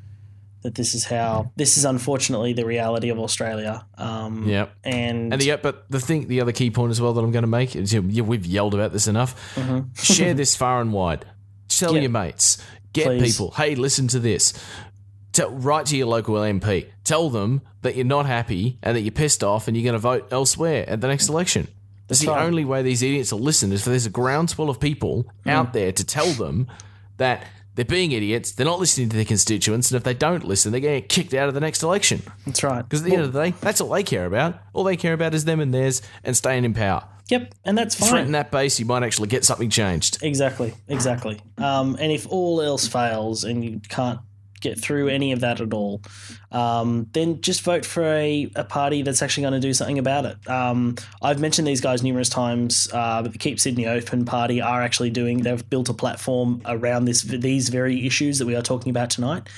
that this is how this is unfortunately the reality of Australia. Um, Yep. and And the but the thing, the other key point as well that I'm going to make is, you know, we've yelled about this enough. Share this far and wide. Tell Yeah. your mates. Get Please. people. Hey, listen to this. Tell, write to your local M P. Tell them that you're not happy and that you're pissed off and you're going to vote elsewhere at the next election. That's the right. only way these idiots will listen, is if there's a groundswell of people out there to tell them that they're being idiots, they're not listening to their constituents, and if they don't listen, they're going to get kicked out of the next election. that's right. Because at the end of the day, that's all they care about. All they care about is them and theirs and staying in power. Yep, and that's fine. Threaten that base, you might actually get something changed. Exactly, exactly. Um, and if all else fails and you can't get through any of that at all, um, then just vote for a, a party that's actually going to do something about it. Um, I've mentioned these guys numerous times, uh, but the Keep Sydney Open Party are actually doing, they've built a platform around this these very issues that we are talking about tonight.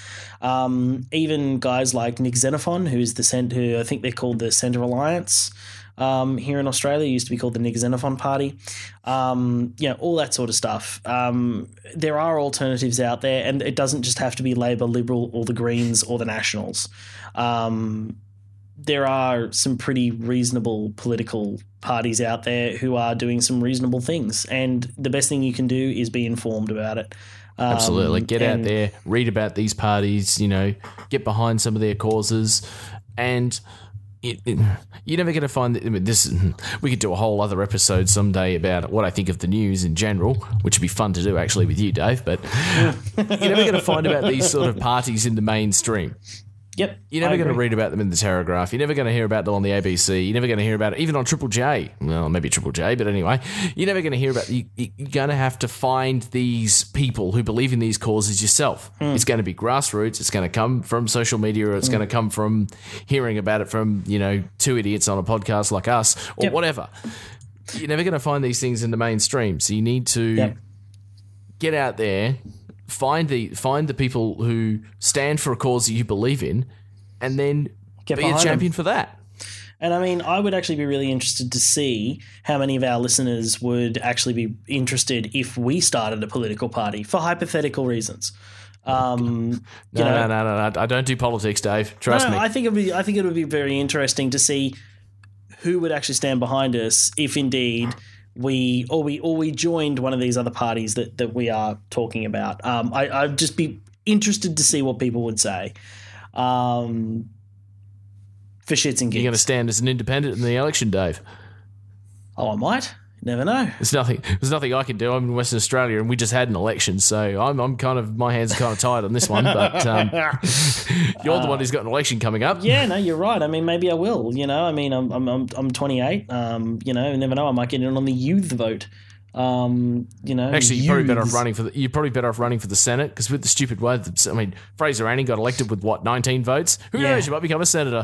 Um, even guys like Nick Xenophon, who's the cent- who I think they're called the Centre Alliance, Um, here in Australia, it used to be called the Nick Xenophon Party. Um, you know, all that sort of stuff. Um, there are alternatives out there, and it doesn't just have to be Labor, Liberal, or the Greens, or the Nationals. Um, there are some pretty reasonable political parties out there who are doing some reasonable things, and the best thing you can do is be informed about it. Um, Absolutely. Get out and- there, read about these parties, you know, get behind some of their causes, and it, it, you're never going to find that, I mean, this. We could do a whole other episode someday about what I think of the news in general, which would be fun to do actually with you, Dave. But you're never going to find about these sort of parties in the mainstream. Yep. You're never I going to agree. read about them in the Telegraph. You're never going to hear about them on the A B C. You're never going to hear about it even on Triple J. Well, maybe Triple J, but anyway, you're never going to hear about. You, you're going to have to find these people who believe in these causes yourself. Mm. It's going to be grassroots. It's going to come from social media, or it's mm. going to come from hearing about it from you know two idiots on a podcast like us, or yep. whatever. You're never going to find these things in the mainstream. So you need to yep. get out there. Find the find the people who stand for a cause that you believe in, and then Get be a champion them. for that. And I mean, I would actually be really interested to see how many of our listeners would actually be interested if we started a political party for hypothetical reasons. Um, no, you know, no, no, no, no. I don't do politics, Dave. Trust no, me. I think it would be. I think it would be very interesting to see who would actually stand behind us if indeed. We or we or we joined one of these other parties that, that we are talking about. Um, I, I'd just be interested to see what people would say. Um, for shits and gigs. You're going to stand as an independent in the election, Dave. Oh, I might. You never know. There's nothing. There's nothing I can do. I'm in Western Australia, and we just had an election, so I'm. I'm kind of. My hands are kind of tied on this one. But um, you're the one who's got an election coming up. Yeah, no, you're right. I mean, maybe I will. You know, I mean, I'm I'm I'm, I'm twenty-eight. Um, you know, you never know. I might get in on the youth vote. Um, you know, actually, you're probably better off youths. running for the. You're probably better off running for the Senate because with the stupid way, I mean, Fraser Anning got elected with what nineteen votes. Who Yeah. knows? You might become a senator.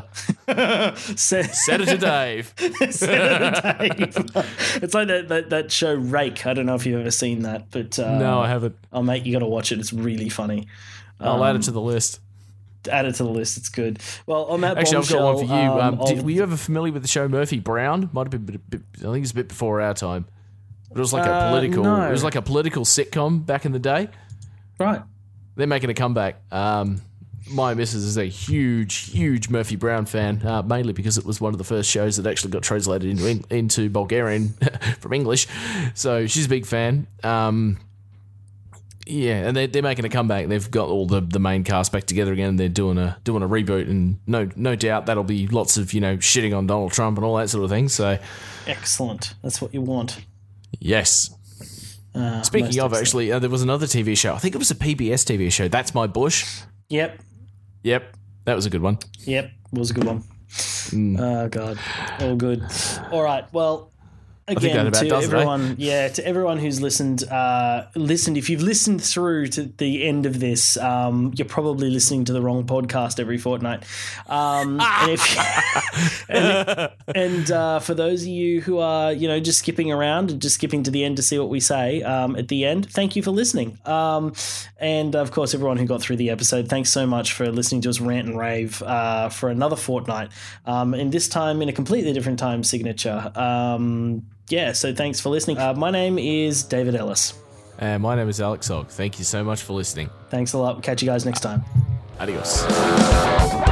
Se- Senator Dave. Senator Dave. It's like that, that that show Rake. I don't know if you've ever seen that, but uh, No, I haven't. Oh, mate, you got to watch it. It's really funny. I'll Um, add it to the list. Add it to the list. It's good. Well, on that Actually, I've got one for you. bombshell, Um, um, did, of- were you ever familiar with the show Murphy Brown? Might have been. A bit, I think it's a bit before our time. But it was like Uh, a political. no. It was like a political sitcom back in the day. right. They're making a comeback. Um, my missus is a huge, huge Murphy Brown fan, uh, mainly because it was one of the first shows that actually got translated into into Bulgarian from English. So she's a big fan. Um, yeah, and they're, they're making a comeback. They've got all the, the main cast back together again. They're doing a doing a reboot, and no no doubt that'll be lots of you know shitting on Donald Trump and all that sort of thing. So Excellent. That's what you want. yes. Uh, Speaking most of, excellent. actually, uh, there was another T V show. I think it was a P B S T V show. That's My Bush. Yep. Yep, that was a good one. Yep. Was a good one. Mm. Oh God. All good. All right. Well. think Again, that about to does it, eh? everyone, yeah, to everyone who's listened, uh, listened. If you've listened through to the end of this, um, you're probably listening to the wrong podcast every fortnight. Um, and if, and, and uh, for those of you who are, you know, just skipping around and just skipping to the end to see what we say um, at the end, thank you for listening. Um, and of course, everyone who got through the episode, thanks so much for listening to us rant and rave uh, for another fortnight. Um, and this time in a completely different time signature. Um, Yeah, so thanks for listening. Uh, my name is David Ellis. And my name is Alex Ogg. Thank you so much for listening. Thanks a lot. Catch you guys next time. Adios.